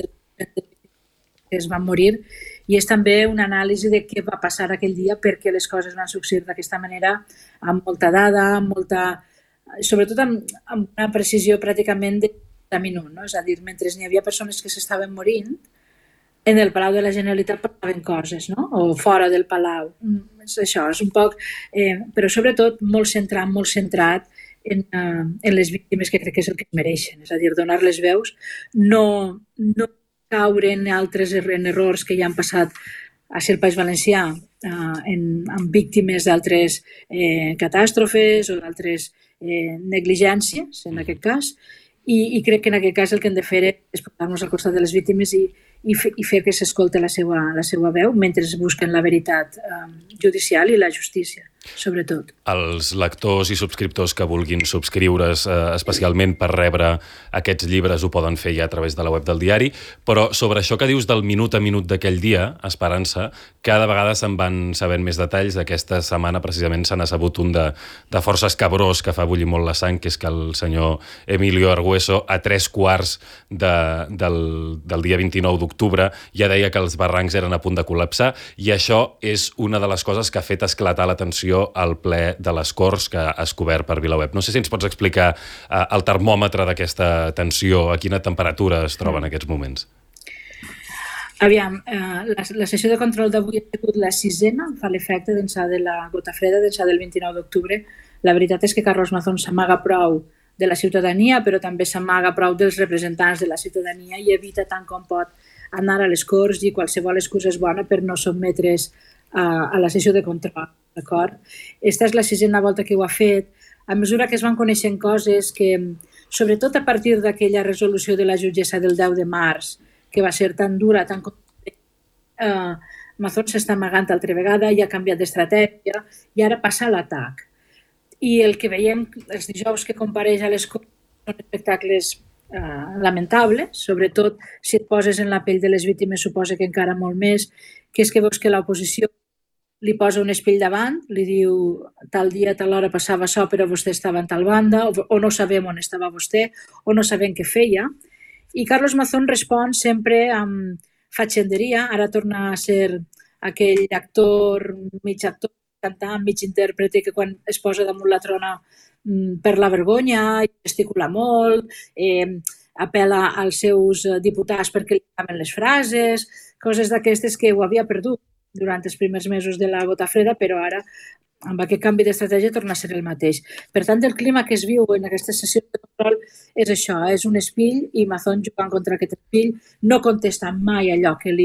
que es van morir, i és també una anàlisi de què va passar aquell dia, perquè les coses van succeir d'aquesta manera, amb molta dada, sobretot amb una precisió pràcticament de minut, no? És a dir, mentre n'hi havia persones que s'estaven morint, en el Palau de la Generalitat passaven coses, no? O fora del Palau. És això, és un poc... però sobretot molt centrat en les víctimes, que crec que és el que es mereixen. És a dir, donar-les veus, no caure en altres errors que ja han passat a ser el País Valencià amb víctimes d'altres catàstrofes o d'altres negligències, en aquest cas, i crec que en aquest cas el que hem de fer és posar-nos al costat de les víctimes i fer que s'escolti la seva veu mentre es busquen la veritat judicial i la justícia, sobretot. Els lectors i subscriptors que vulguin subscriure's especialment per rebre aquests llibres ho poden fer ja a través de la web del diari, però sobre això que dius del minut a minut d'aquell dia, Esperança, cada vegada se'n van sabent més detalls. Aquesta setmana precisament se n'ha sabut un de força escabrós que fa bullir molt la sang, que és que el senyor Emilio Argüeso, a 3/4 del dia 29 d'octubre, ja deia que els barrancs eren a punt de col·lapsar, i això és una de les coses que ha fet esclatar la tensió al ple de les Corts que has cobert per VilaWeb. No sé si ens pots explicar el termòmetre d'aquesta tensió, a quina temperatura es troba en aquests moments. Aviam, la sessió de control d'avui ha sigut la 6ª, fa l'efecte d'ençà de la gota freda, d'ençà del 29 d'octubre. La veritat és que Carlos Mazón s'amaga prou de la ciutadania, però també s'amaga prou dels representants de la ciutadania i evita tant com pot anar a les Corts, i qualsevol excusa és bona per no sotmetre's a la sessió de control. D'acord? Esta és la 6ª volta que ho ha fet. A mesura que es van coneixent coses que, sobretot a partir d'aquella resolució de la jutgessa del 10 de març, que va ser tan dura, tan contundent, Mazón s'està amagant altra vegada i ha canviat d'estratègia i ara passa a l'atac. I el que veiem els dijous que compareix a les Corts són espectacles lamentables, sobretot si et poses en la pell de les víctimes, suposa que encara molt més, que és que veus que l'oposició li posa un espill davant, li diu tal dia, tal hora passava això, però vostè estava en tal banda, o no sabem on estava vostè, o no sabem què feia. I Carlos Mazón respon sempre amb fatxenderia, ara torna a ser aquell actor, cantant, mig intèrprete, que quan es posa damunt la trona per la vergonya, gesticula molt, apel·la als seus diputats perquè li caben les frases, coses d'aquestes que ho havia perdut durant els primers mesos de la gota freda, però ara, amb aquest canvi d'estratègia, torna a ser el mateix. Per tant, el clima que es viu en aquesta sessió de control és això, és un espill, i Mazón, jugant contra aquest espill, no contesta mai allò que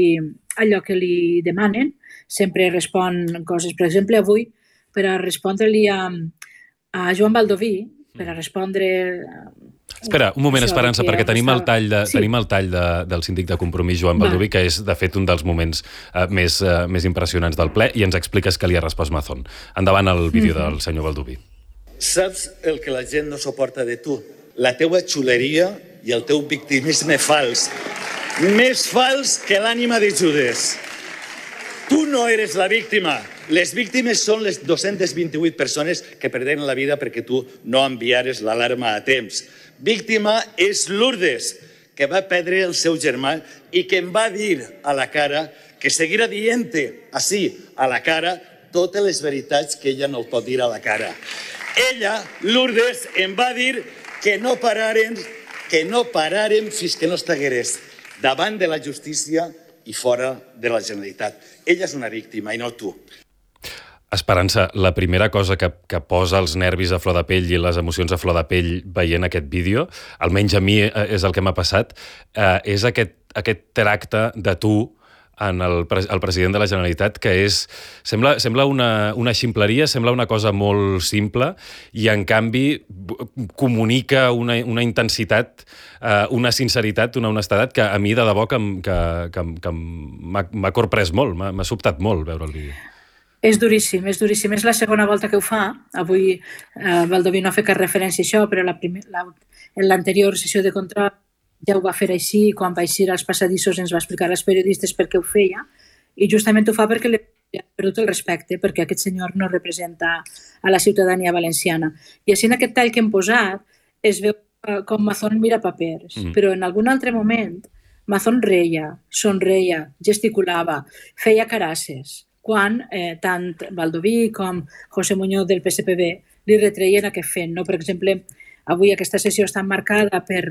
li demanen, sempre respon coses. Per exemple, avui, per a respondre-li a Joan Baldoví, per a respondre... Espera, un moment, Esperança, perquè tenim el tall del síndic de Compromís, Joan Baldoví, que és, de fet, un dels moments més impressionants del ple, i ens expliques que li ha respost Mazón. Endavant el vídeo del senyor Baldoví. Saps el que la gent no suporta de tu? La teua xuleria i el teu victimisme fals. Més fals que l'ànima de Judes. Tu no eres la víctima. Les víctimes són les 228 persones que perderen la vida perquè tu no enviares l'alarma a temps. Víctima és Lourdes, que va perdre el seu germà i que em va dir a la cara que seguirà dient-te, així, a la cara, totes les veritats que ella no pot dir a la cara. Ella, Lourdes, em va dir que no pararen fins que no estigueres davant de la justícia i fora de la Generalitat. Ella és una víctima i no tu. Esperança, la primera cosa que posa els nervis a flor de pell i les emocions a flor de pell veient aquest vídeo, almenys a mi és el que m'ha passat, és aquest tracte de tu el president de la Generalitat, que sembla una ximpleria, sembla una cosa molt simple, i en canvi comunica una intensitat, una sinceritat, una honestedat que a mi de debò que m'ha corprès molt, m'ha sobtat molt veure el vídeo. És duríssim, és duríssim. És la segona volta que ho fa. Avui Baldoví no ha fet cap referència a això, però en l'anterior sessió de control ja ho va fer així, quan va eixir als passadissos ens va explicar als periodistes per què ho feia, i justament ho fa perquè li ha perdut el respecte, perquè aquest senyor no representa a la ciutadania valenciana. I així en aquest tall que hem posat es veu com Mazón mira papers, però en algun altre moment Mazón reia, somreia, gesticulava, feia carasses, quan tant Baldoví com José Muñoz del PSPB li retreien aquest fet. Per exemple, avui aquesta sessió està marcada per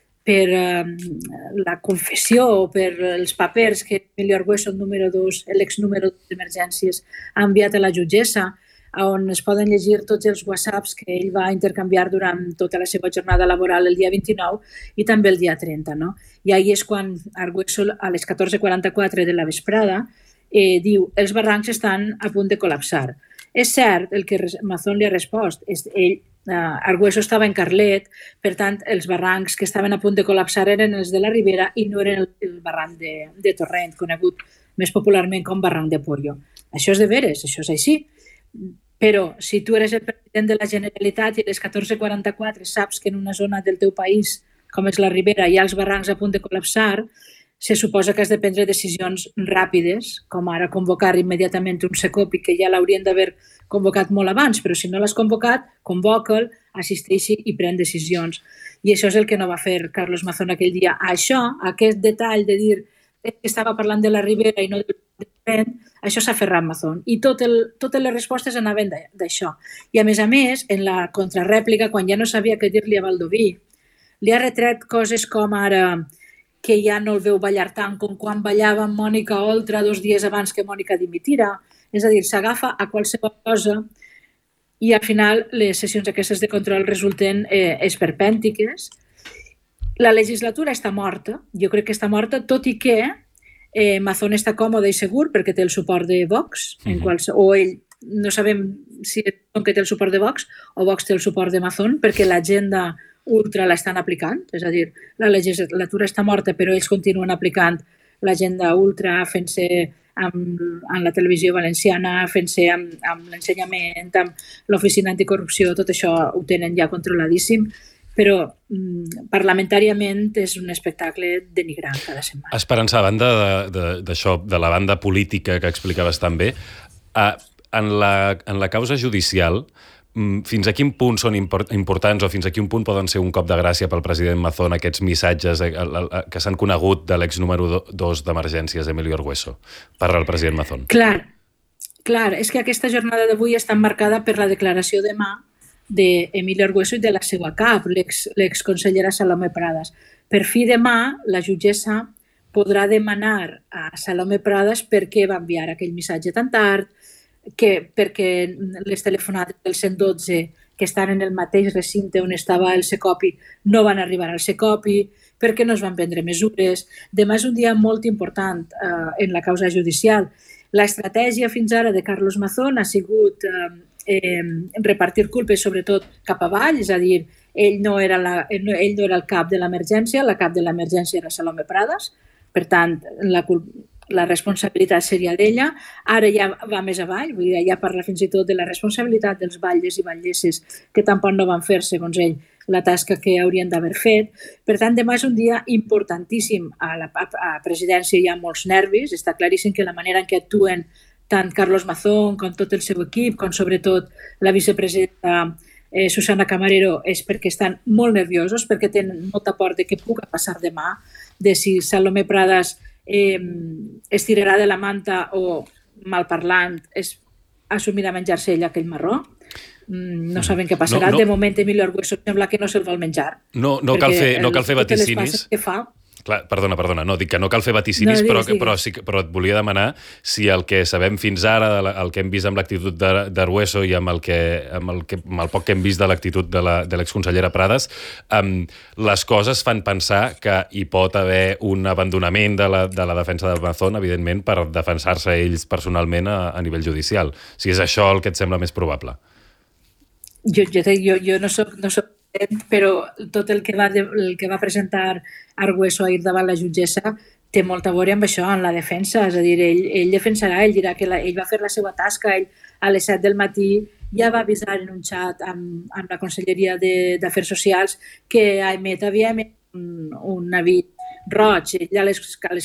la confessió o per els papers que Emilio Argüello, l'ex número 2 d'emergències, ha enviat a la jutgessa, on es poden llegir tots els whatsapps que ell va intercanviar durant tota la seva jornada laboral el dia 29 i també el dia 30. I ahir és quan Argüello, a les 14:44 de la vesprada, diu els barrancs estan a punt de col·lapsar. És cert, el que Mazón li ha respost, Argüello estava en Carlet, per tant, els barrancs que estaven a punt de col·lapsar eren els de la Ribera i no eren el barranc de Torrent, conegut més popularment com barranc de Pollo. Això és de veres, això és així. Però si tu eres el president de la Generalitat i a les 14:44 saps que en una zona del teu país, com és la Ribera, hi ha els barrancs a punt de col·lapsar, se suposa que has de prendre decisions ràpides, com ara convocar immediatament un SECOPI, que ja l'haurien d'haver convocat molt abans, però si no l'has convocat, convoca'l, assisteixi i pren decisions. I això és el que no va fer Carlos Mazón aquell dia. Aquest detall de dir que estava parlant de la Ribera i no del Torrent, això s'ha aferrat Mazón. I totes les respostes anaven d'això. I a més, en la contrarèplica, quan ja no sabia què dir-li a Baldoví, li ha retret coses com ara que ja no el veu ballar tant com quan ballava amb Mònica Oltra 2 dies abans que Mònica dimitira. És a dir, s'agafa a qualsevol cosa i al final les sessions aquestes de control resulten esperpèntiques. La legislatura està morta, jo crec que està morta, tot i que Mazón està còmode i segur perquè té el suport de Vox, o ell, no sabem si és que té el suport de Vox o Vox té el suport de Mazón, perquè l'agenda ultra l'estan aplicant, és a dir, la legislatura està morta però ells continuen aplicant l'agenda ultra, fent-se amb la televisió valenciana, fent-se amb l'ensenyament, amb l'oficina anticorrupció, tot això ho tenen ja controladíssim, però parlamentàriament és un espectacle denigrant cada setmana. Esperança, a banda d'això, de la banda política que explicaves també, en la causa judicial, fins a quin punt són importants o fins a quin punt poden ser un cop de gràcia pel president Mazón aquests missatges que s'han conegut de l'ex número 2 d'emergències, Emilio Argüello, per al president Mazón? Clar, és que aquesta jornada d'avui està marcada per la declaració demà d'Emilio Argüello i de la seva cap, l'exconsellera Salomé Pradas. Per fi demà la jutgessa podrà demanar a Salomé Pradas per què va enviar aquell missatge tan tard, perquè les telefonades del 112 que estan en el mateix recinte on estava el SECOPI no van arribar al SECOPI, perquè no es van prendre mesures. Demà és un dia molt important en la causa judicial. L'estratègia fins ara de Carlos Mazón ha sigut repartir culpes sobretot cap avall, és a dir, ell no era el cap de l'emergència, la cap de l'emergència era Salomé Pradas, per tant, la responsabilitat seria d'ella. Ara ja va més avall, vull dir, ja parla fins i tot de la responsabilitat dels batlles i batlleses que tampoc no van fer, segons ell, la tasca que haurien d'haver fet. Per tant, demà és un dia importantíssim. A la presidència hi ha molts nervis, està claríssim que la manera en què actuen tant Carlos Mazón com tot el seu equip, com sobretot la vicepresidenta Susana Camarero, és perquè estan molt nerviosos, perquè tenen molta por de què pugui passar demà, de si Salomé Pradas es tirarà de la manta o, malparlant, assumirà menjar-se ella aquell marró. No saben què passarà. De moment, Emilio Argüello sembla que no se'l vol menjar. No cal fer vaticinis. Clar, perdona, no, dic que no cal fer vaticinis, però et volia demanar si el que sabem fins ara, el que hem vist amb l'actitud d'Argüeso i amb el poc que hem vist de l'actitud de l'exconsellera Prades, les coses fan pensar que hi pot haver un abandonament de la defensa de Mazón, evidentment, per defensar-se ells personalment a nivell judicial. Si és això el que et sembla més probable. Jo no soc però tot el que va presentar Argüeso ahir davant la jutgessa té molta a veure amb això, en la defensa. És a dir, ell defensarà, ell dirà que ell va fer la seva tasca, ell a les 7 del matí ja va avisar en un xat amb la Conselleria d'Afers Socials que AEMET havia emès un avís roig. Ell a les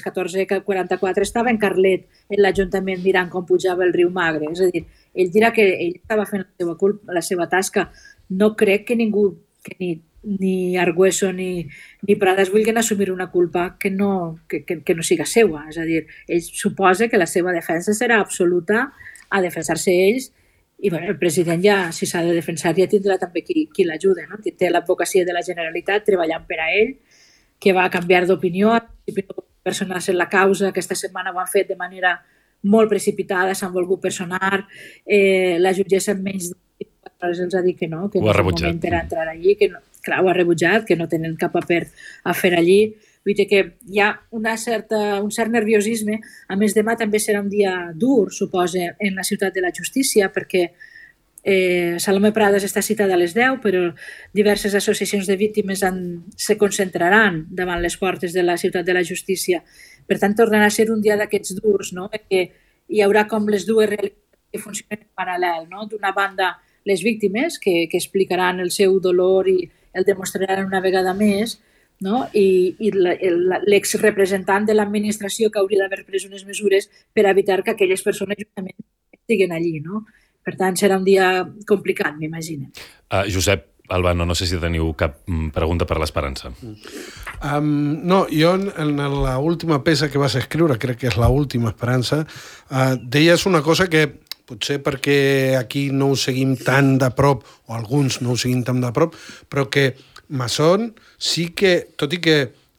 14:44 estava en Carlet, en l'Ajuntament, mirant com pujava el riu Magre. És a dir, ell dirà que ell estava fent la seva tasca. No crec que ningú, que ni Argüeso ni Prades vulguin assumir una culpa que no siga seua. És a dir, ell suposa que la seva defensa serà absoluta a defensar-se ells i el president ja, si s'ha de defensar, ja tindrà també qui l'ajuda. No? Té l'advocacia de la Generalitat treballant per a ell, que va canviar d'opinió, personar-se en la causa. Aquesta setmana ho han fet de manera molt precipitada, s'han volgut personar. La jutgessa en menys de 24 hores els ha dit que no és el moment per entrar allí, que no, clar, ho ha rebutjat, que no tenen cap paper a fer allí. Vull dir que hi ha un cert nerviosisme. A més, demà també serà un dia dur, suposa, en la ciutat de la justícia, perquè Salomé Prades està citada a les 10, però diverses associacions de víctimes se concentraran davant les portes de la ciutat de la justícia. Per tant, tornarà a ser un dia d'aquests durs, no? Que hi haurà com les dues realitats que funcionen en paral·lel. No? D'una banda, les víctimes, que explicaran el seu dolor i el demostraran una vegada més, no? I l'exrepresentant de l'administració que hauria d'haver pres unes mesures per evitar que aquelles persones justament estiguin allí. No? Per tant, serà un dia complicat, m'imagino. Josep Albano, no sé si teniu cap pregunta per l'Esperança. No, jo en l'última peça que vas escriure, crec que és l'última Esperança, deies una cosa que potser perquè aquí no ho seguim tan de prop, o alguns no ho seguim tan de prop, però que Mazón sí que, tot i que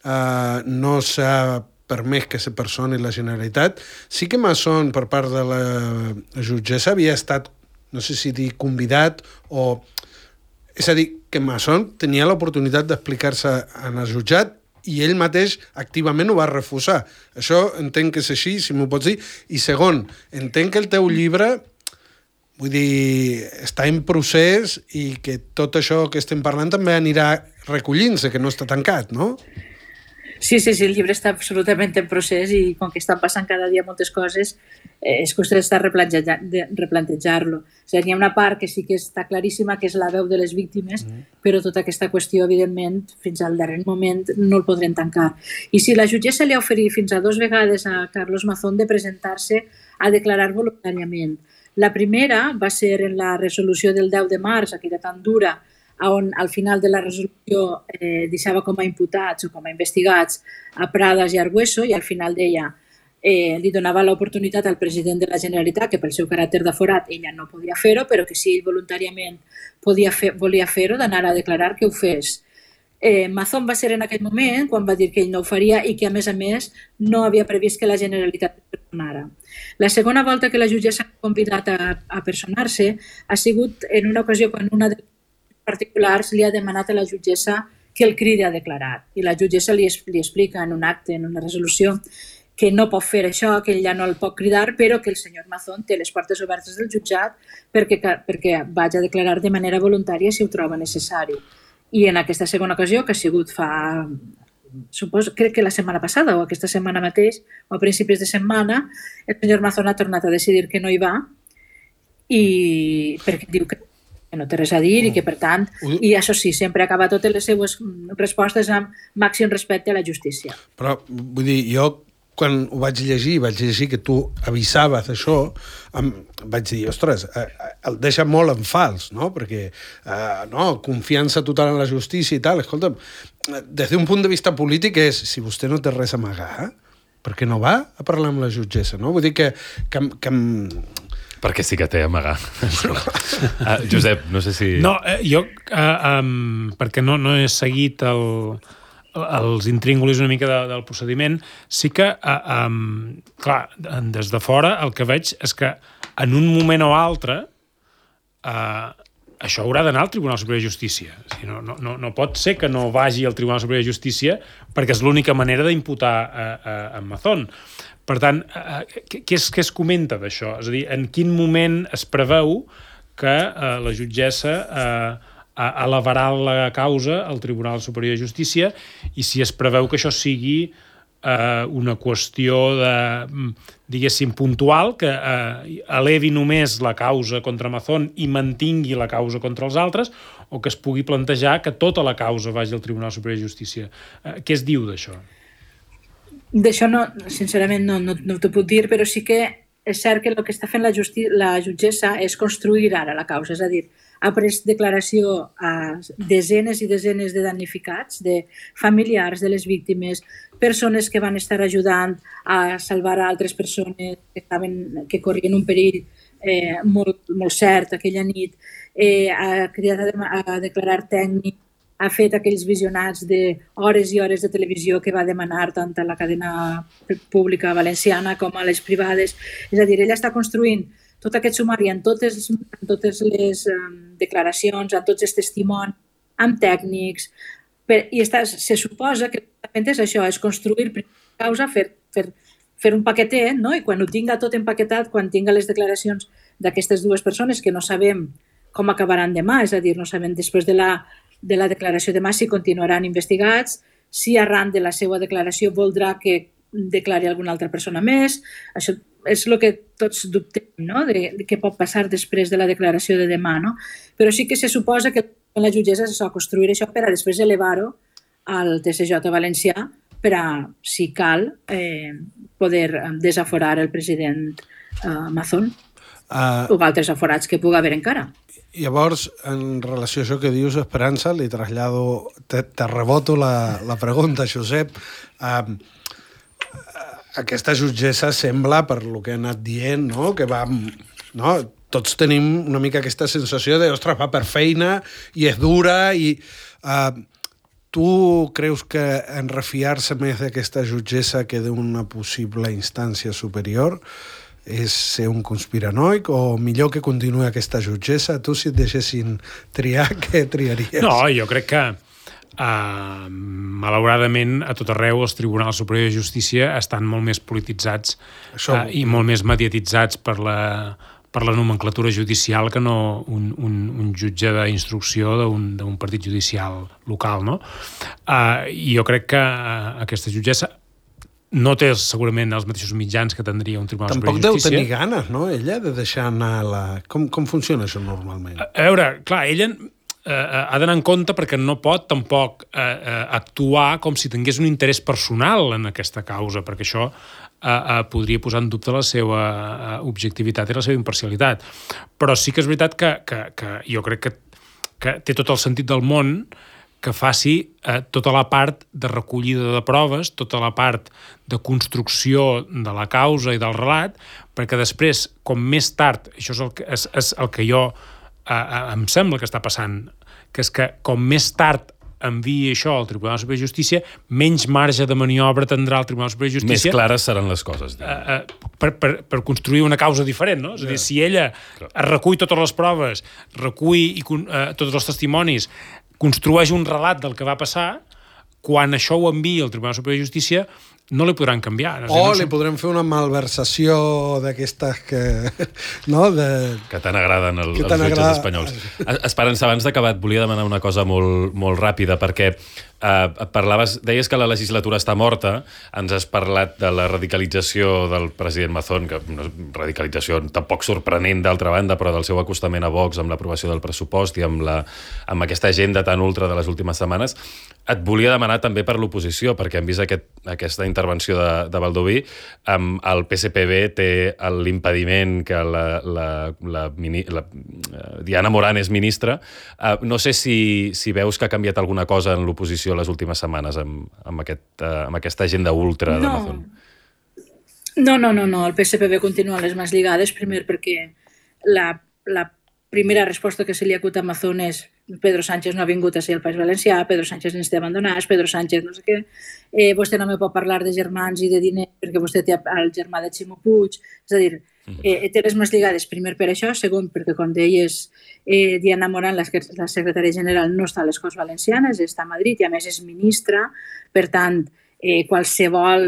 no s'ha permès que se personi la Generalitat, sí que Mazón, per part de la jutgessa, havia estat, no sé si dir convidat o... És a dir, que Mazón tenia l'oportunitat d'explicar-se en el jutjat i ell mateix activament ho va refusar. Això entenc que és així, si m'ho pots dir. I segon, entenc que el teu llibre, vull dir, està en procés i que tot això que estem parlant també anirà recollint-se, que no està tancat, no? Sí, el llibre està absolutament en procés i com que estan passant cada dia moltes coses, és qüestió d'estar replantejar-lo. O sigui, hi ha una part que sí que està claríssima, que és la veu de les víctimes, però tota aquesta qüestió, evidentment, fins al darrer moment no el podrem tancar. I si la jutgessa li ha oferit fins a 2 vegades a Carlos Mazón de presentar-se a declarar voluntàriament. La primera va ser en la resolució del 10 de març, aquella tan dura, on al final de la resolució deixava com a imputats o com a investigats a Prades i Argüeso i al final deia li donava l'oportunitat al president de la Generalitat, que pel seu caràcter d'aforat ella no podia fer-ho, però que si ell voluntàriament volia fer-ho, d'anar a declarar que ho fes. Mazón va ser en aquell moment quan va dir que ell no ho faria i que, a més, no havia previst que la Generalitat personara. La segona volta que la jutgessa ha convidat a personar-se ha sigut en una ocasió quan una de particulars li ha demanat a la jutgessa que el cridi a declarar. I la jutgessa li explica en un acte, en una resolució, que no pot fer això, que ell ja no el pot cridar, però que el senyor Mazón té les portes obertes del jutjat perquè vagi a declarar de manera voluntària si ho troba necessari. I en aquesta segona ocasió, que ha sigut suposo, crec que la setmana passada o aquesta setmana mateix, o a principis de setmana, el senyor Mazón ha tornat a decidir que no hi va i perquè diu que no té res a dir i que, per tant, i això sí, sempre acaba totes les seues respostes amb màxim respecte a la justícia. Però, vull dir, jo quan ho vaig llegir que tu avisaves d'això, vaig dir, ostres, el deixa molt en fals, no? Perquè, confiança total en la justícia i tal. Escolta'm, des d'un punt de vista polític és, si vostè no té res a amagar, per què no va a parlar amb la jutgessa, no? Vull dir que perquè sí que té a amagar. Josep, no sé si... No, jo, perquè no he seguit els intríngulis una mica del procediment, sí que, clar, des de fora el que veig és que en un moment o altre això haurà d'anar al Tribunal Superior de Justícia. O sigui, no pot ser que no vagi al Tribunal Superior de Justícia perquè és l'única manera d'imputar a Mazón. Per tant, què es comenta d'això? És a dir, en quin moment es preveu que la jutgessa elevarà la causa al Tribunal Superior de Justícia i si es preveu que això sigui una qüestió diguéssim, puntual, que elevi només la causa contra Mazón i mantingui la causa contra els altres, o que es pugui plantejar que tota la causa vagi al Tribunal Superior de Justícia. Què es diu d'això? D'això, sincerament, no t'ho puc dir, però sí que és cert que el que està fent la jutgessa és construir ara la causa, és a dir, ha pres declaració a desenes i desenes de damnificats, de familiars de les víctimes, persones que van estar ajudant a salvar a altres persones que corrien un perill molt cert aquella nit, ha cridat a declarar tècnic, ha fet aquells visionats d'hores i hores de televisió que va demanar tant a la cadena pública valenciana com a les privades. És a dir, ella està construint tot aquest sumari en totes les declaracions, en tots els testimonis, amb tècnics, i se suposa que és això, és construir causa, fer un paquetet, no? I quan ho tinga tot empaquetat, quan tinga les declaracions d'aquestes dues persones, que no sabem com acabaran demà, és a dir, no sabem després de la declaració demà si continuaran investigats, si arran de la seva declaració voldrà que declari alguna altra persona més. Això és el que tots dubtem, no? De què pot passar després de la declaració de demà, no? Però sí que se suposa que la jutgessa s'ha de construir això per a després elevar-ho al TSJ valencià per a, si cal, poder desaforar el president Mazón o altres aforats que pugui haver encara. Llavors, en relació a això que dius, Esperança, li trasllado, te reboto la pregunta, Josep. Aquesta jutgessa sembla, per lo que ha anat dient, no? Que va... No? Tots tenim una mica aquesta sensació de, ostres, va per feina i és dura i... Tu creus que en refiar-se més d'aquesta jutgessa que d'una possible instància superior és ser un conspiranoic o millor que continuï aquesta jutgessa? Tu, si et deixessin triar, què triaries? No, jo crec que malauradament a tot arreu els tribunals superiors de justícia estan molt més polititzats i molt més mediatitzats per la nomenclatura judicial que no un jutge d'instrucció d'un partit judicial local, no? I jo crec que aquesta jutgessa no té segurament els mateixos mitjans que tindria un tribunal superior de justícia. Tampoc deu tenir ganes, no, ella, de deixar anar la... Com funciona això normalment? A veure, clar, ella ha d'anar en compte perquè no pot tampoc actuar com si tingués un interès personal en aquesta causa, perquè això podria posar en dubte la seva objectivitat i la seva imparcialitat. Però sí que és veritat que jo crec que té tot el sentit del món que faci tota la part de recollida de proves, tota la part de construcció de la causa i del relat, perquè després, com més tard, això és el que jo em sembla que està passant, que és que com més tard enviï això al Tribunal Superior de Justícia, menys marge de maniobra tindrà el Tribunal Superior de Justícia. Més clares seran les coses. Per construir una causa diferent, no? És a dir, si ella recull totes les proves, recull tots els testimonis, construeix un relat del que va passar, quan això ho enviï al Tribunal Superior de Justícia, no li podran canviar. Li podrem fer una malversació d'aquestes que... No? Que tant agraden els jutges espanyols. Esperança, abans d'acabar, et volia demanar una cosa molt, molt ràpida, perquè deies que la legislatura està morta, ens has parlat de la radicalització del president Mazón, que una radicalització tampoc sorprenent d'altra banda, però del seu acostament a Vox amb l'aprovació del pressupost i amb aquesta agenda tan ultra de les últimes setmanes. Et volia demanar també per l'oposició, perquè hem vist aquesta intervenció de Baldoví. El PSPB té l'impediment que la Diana Morán és ministra. No sé si veus que ha canviat alguna cosa en l'oposició les últimes setmanes amb aquesta agenda ultra de Mazón. No. El PSPB continua les mans lligades, primer perquè la primera resposta que se li acut a Mazón és Pedro Sánchez no ha vingut a ser el País Valencià, Pedro Sánchez ens té abandonats, Pedro Sánchez no sé què, vostè no me pot parlar de germans i de diners perquè vostè té el germà de Ximo Puig, és a dir, té les mans lligades, primer per això, segon perquè, com deies, Diana Morant, la secretària general, no està a les Corts Valencianes, està a Madrid i a més és ministra, per tant, qualsevol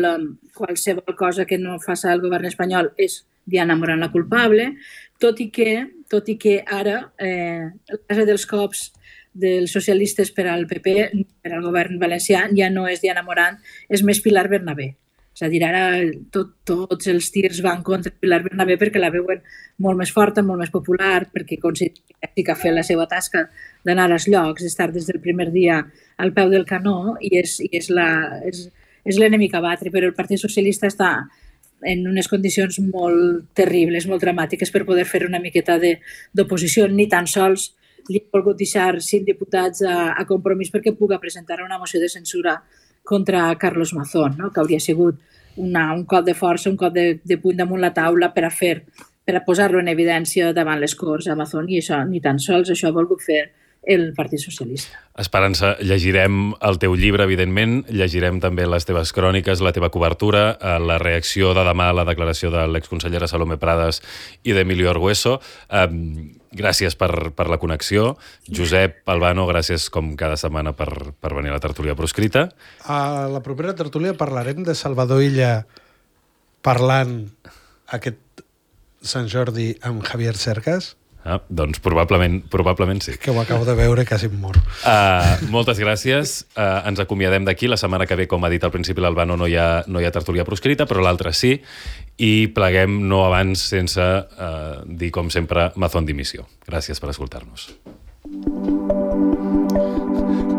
cosa que no faci el govern espanyol és Diana Morant la culpable, tot i que ara el cas dels cops dels socialistes per al PP, per al govern valencià, ja no és Diana Morant, és més Pilar Bernabé. És a dir, ara tots els tirs van contra Pilar Bernabé perquè la veuen molt més forta, molt més popular, perquè considera que ha fet la seva tasca d'anar als llocs, d'estar des del primer dia al peu del canó i és l'enemic a batre, però el Partit Socialista està en unes condicions molt terribles, molt dramàtiques per poder fer una miqueta d'oposició. Ni tan sols li ha volgut deixar 5 diputats a Compromís perquè puga presentar una moció de censura contra Carlos Mazón, no? Que hauria sigut un cop de força, un cop de puny damunt la taula per a posar-lo en evidència davant les Corts a Mazón, i això, ni tan sols això ha volgut fer el Partit Socialista. Esperança, llegirem el teu llibre, evidentment, llegirem també les teves cròniques, la teva cobertura, la reacció de demà a la declaració de l'exconsellera Salomé Prades i d'Emilio Argüeso. Gràcies per la connexió. Josep Albano, gràcies com cada setmana per venir a la tertúlia proscrita. A la propera tertúlia parlarem de Salvador Illa parlant aquest Sant Jordi amb Javier Cercas. Doncs probablement sí. Que ho acabo de veure i quasi em mor. Moltes gràcies. Ens acomiadem d'aquí. La setmana que ve, com ha dit al principi l'Albano, no hi ha tertúlia proscrita, però l'altra sí. I pleguem no abans sense dir, com sempre, Mazón dimissió. Gràcies per escoltar-nos.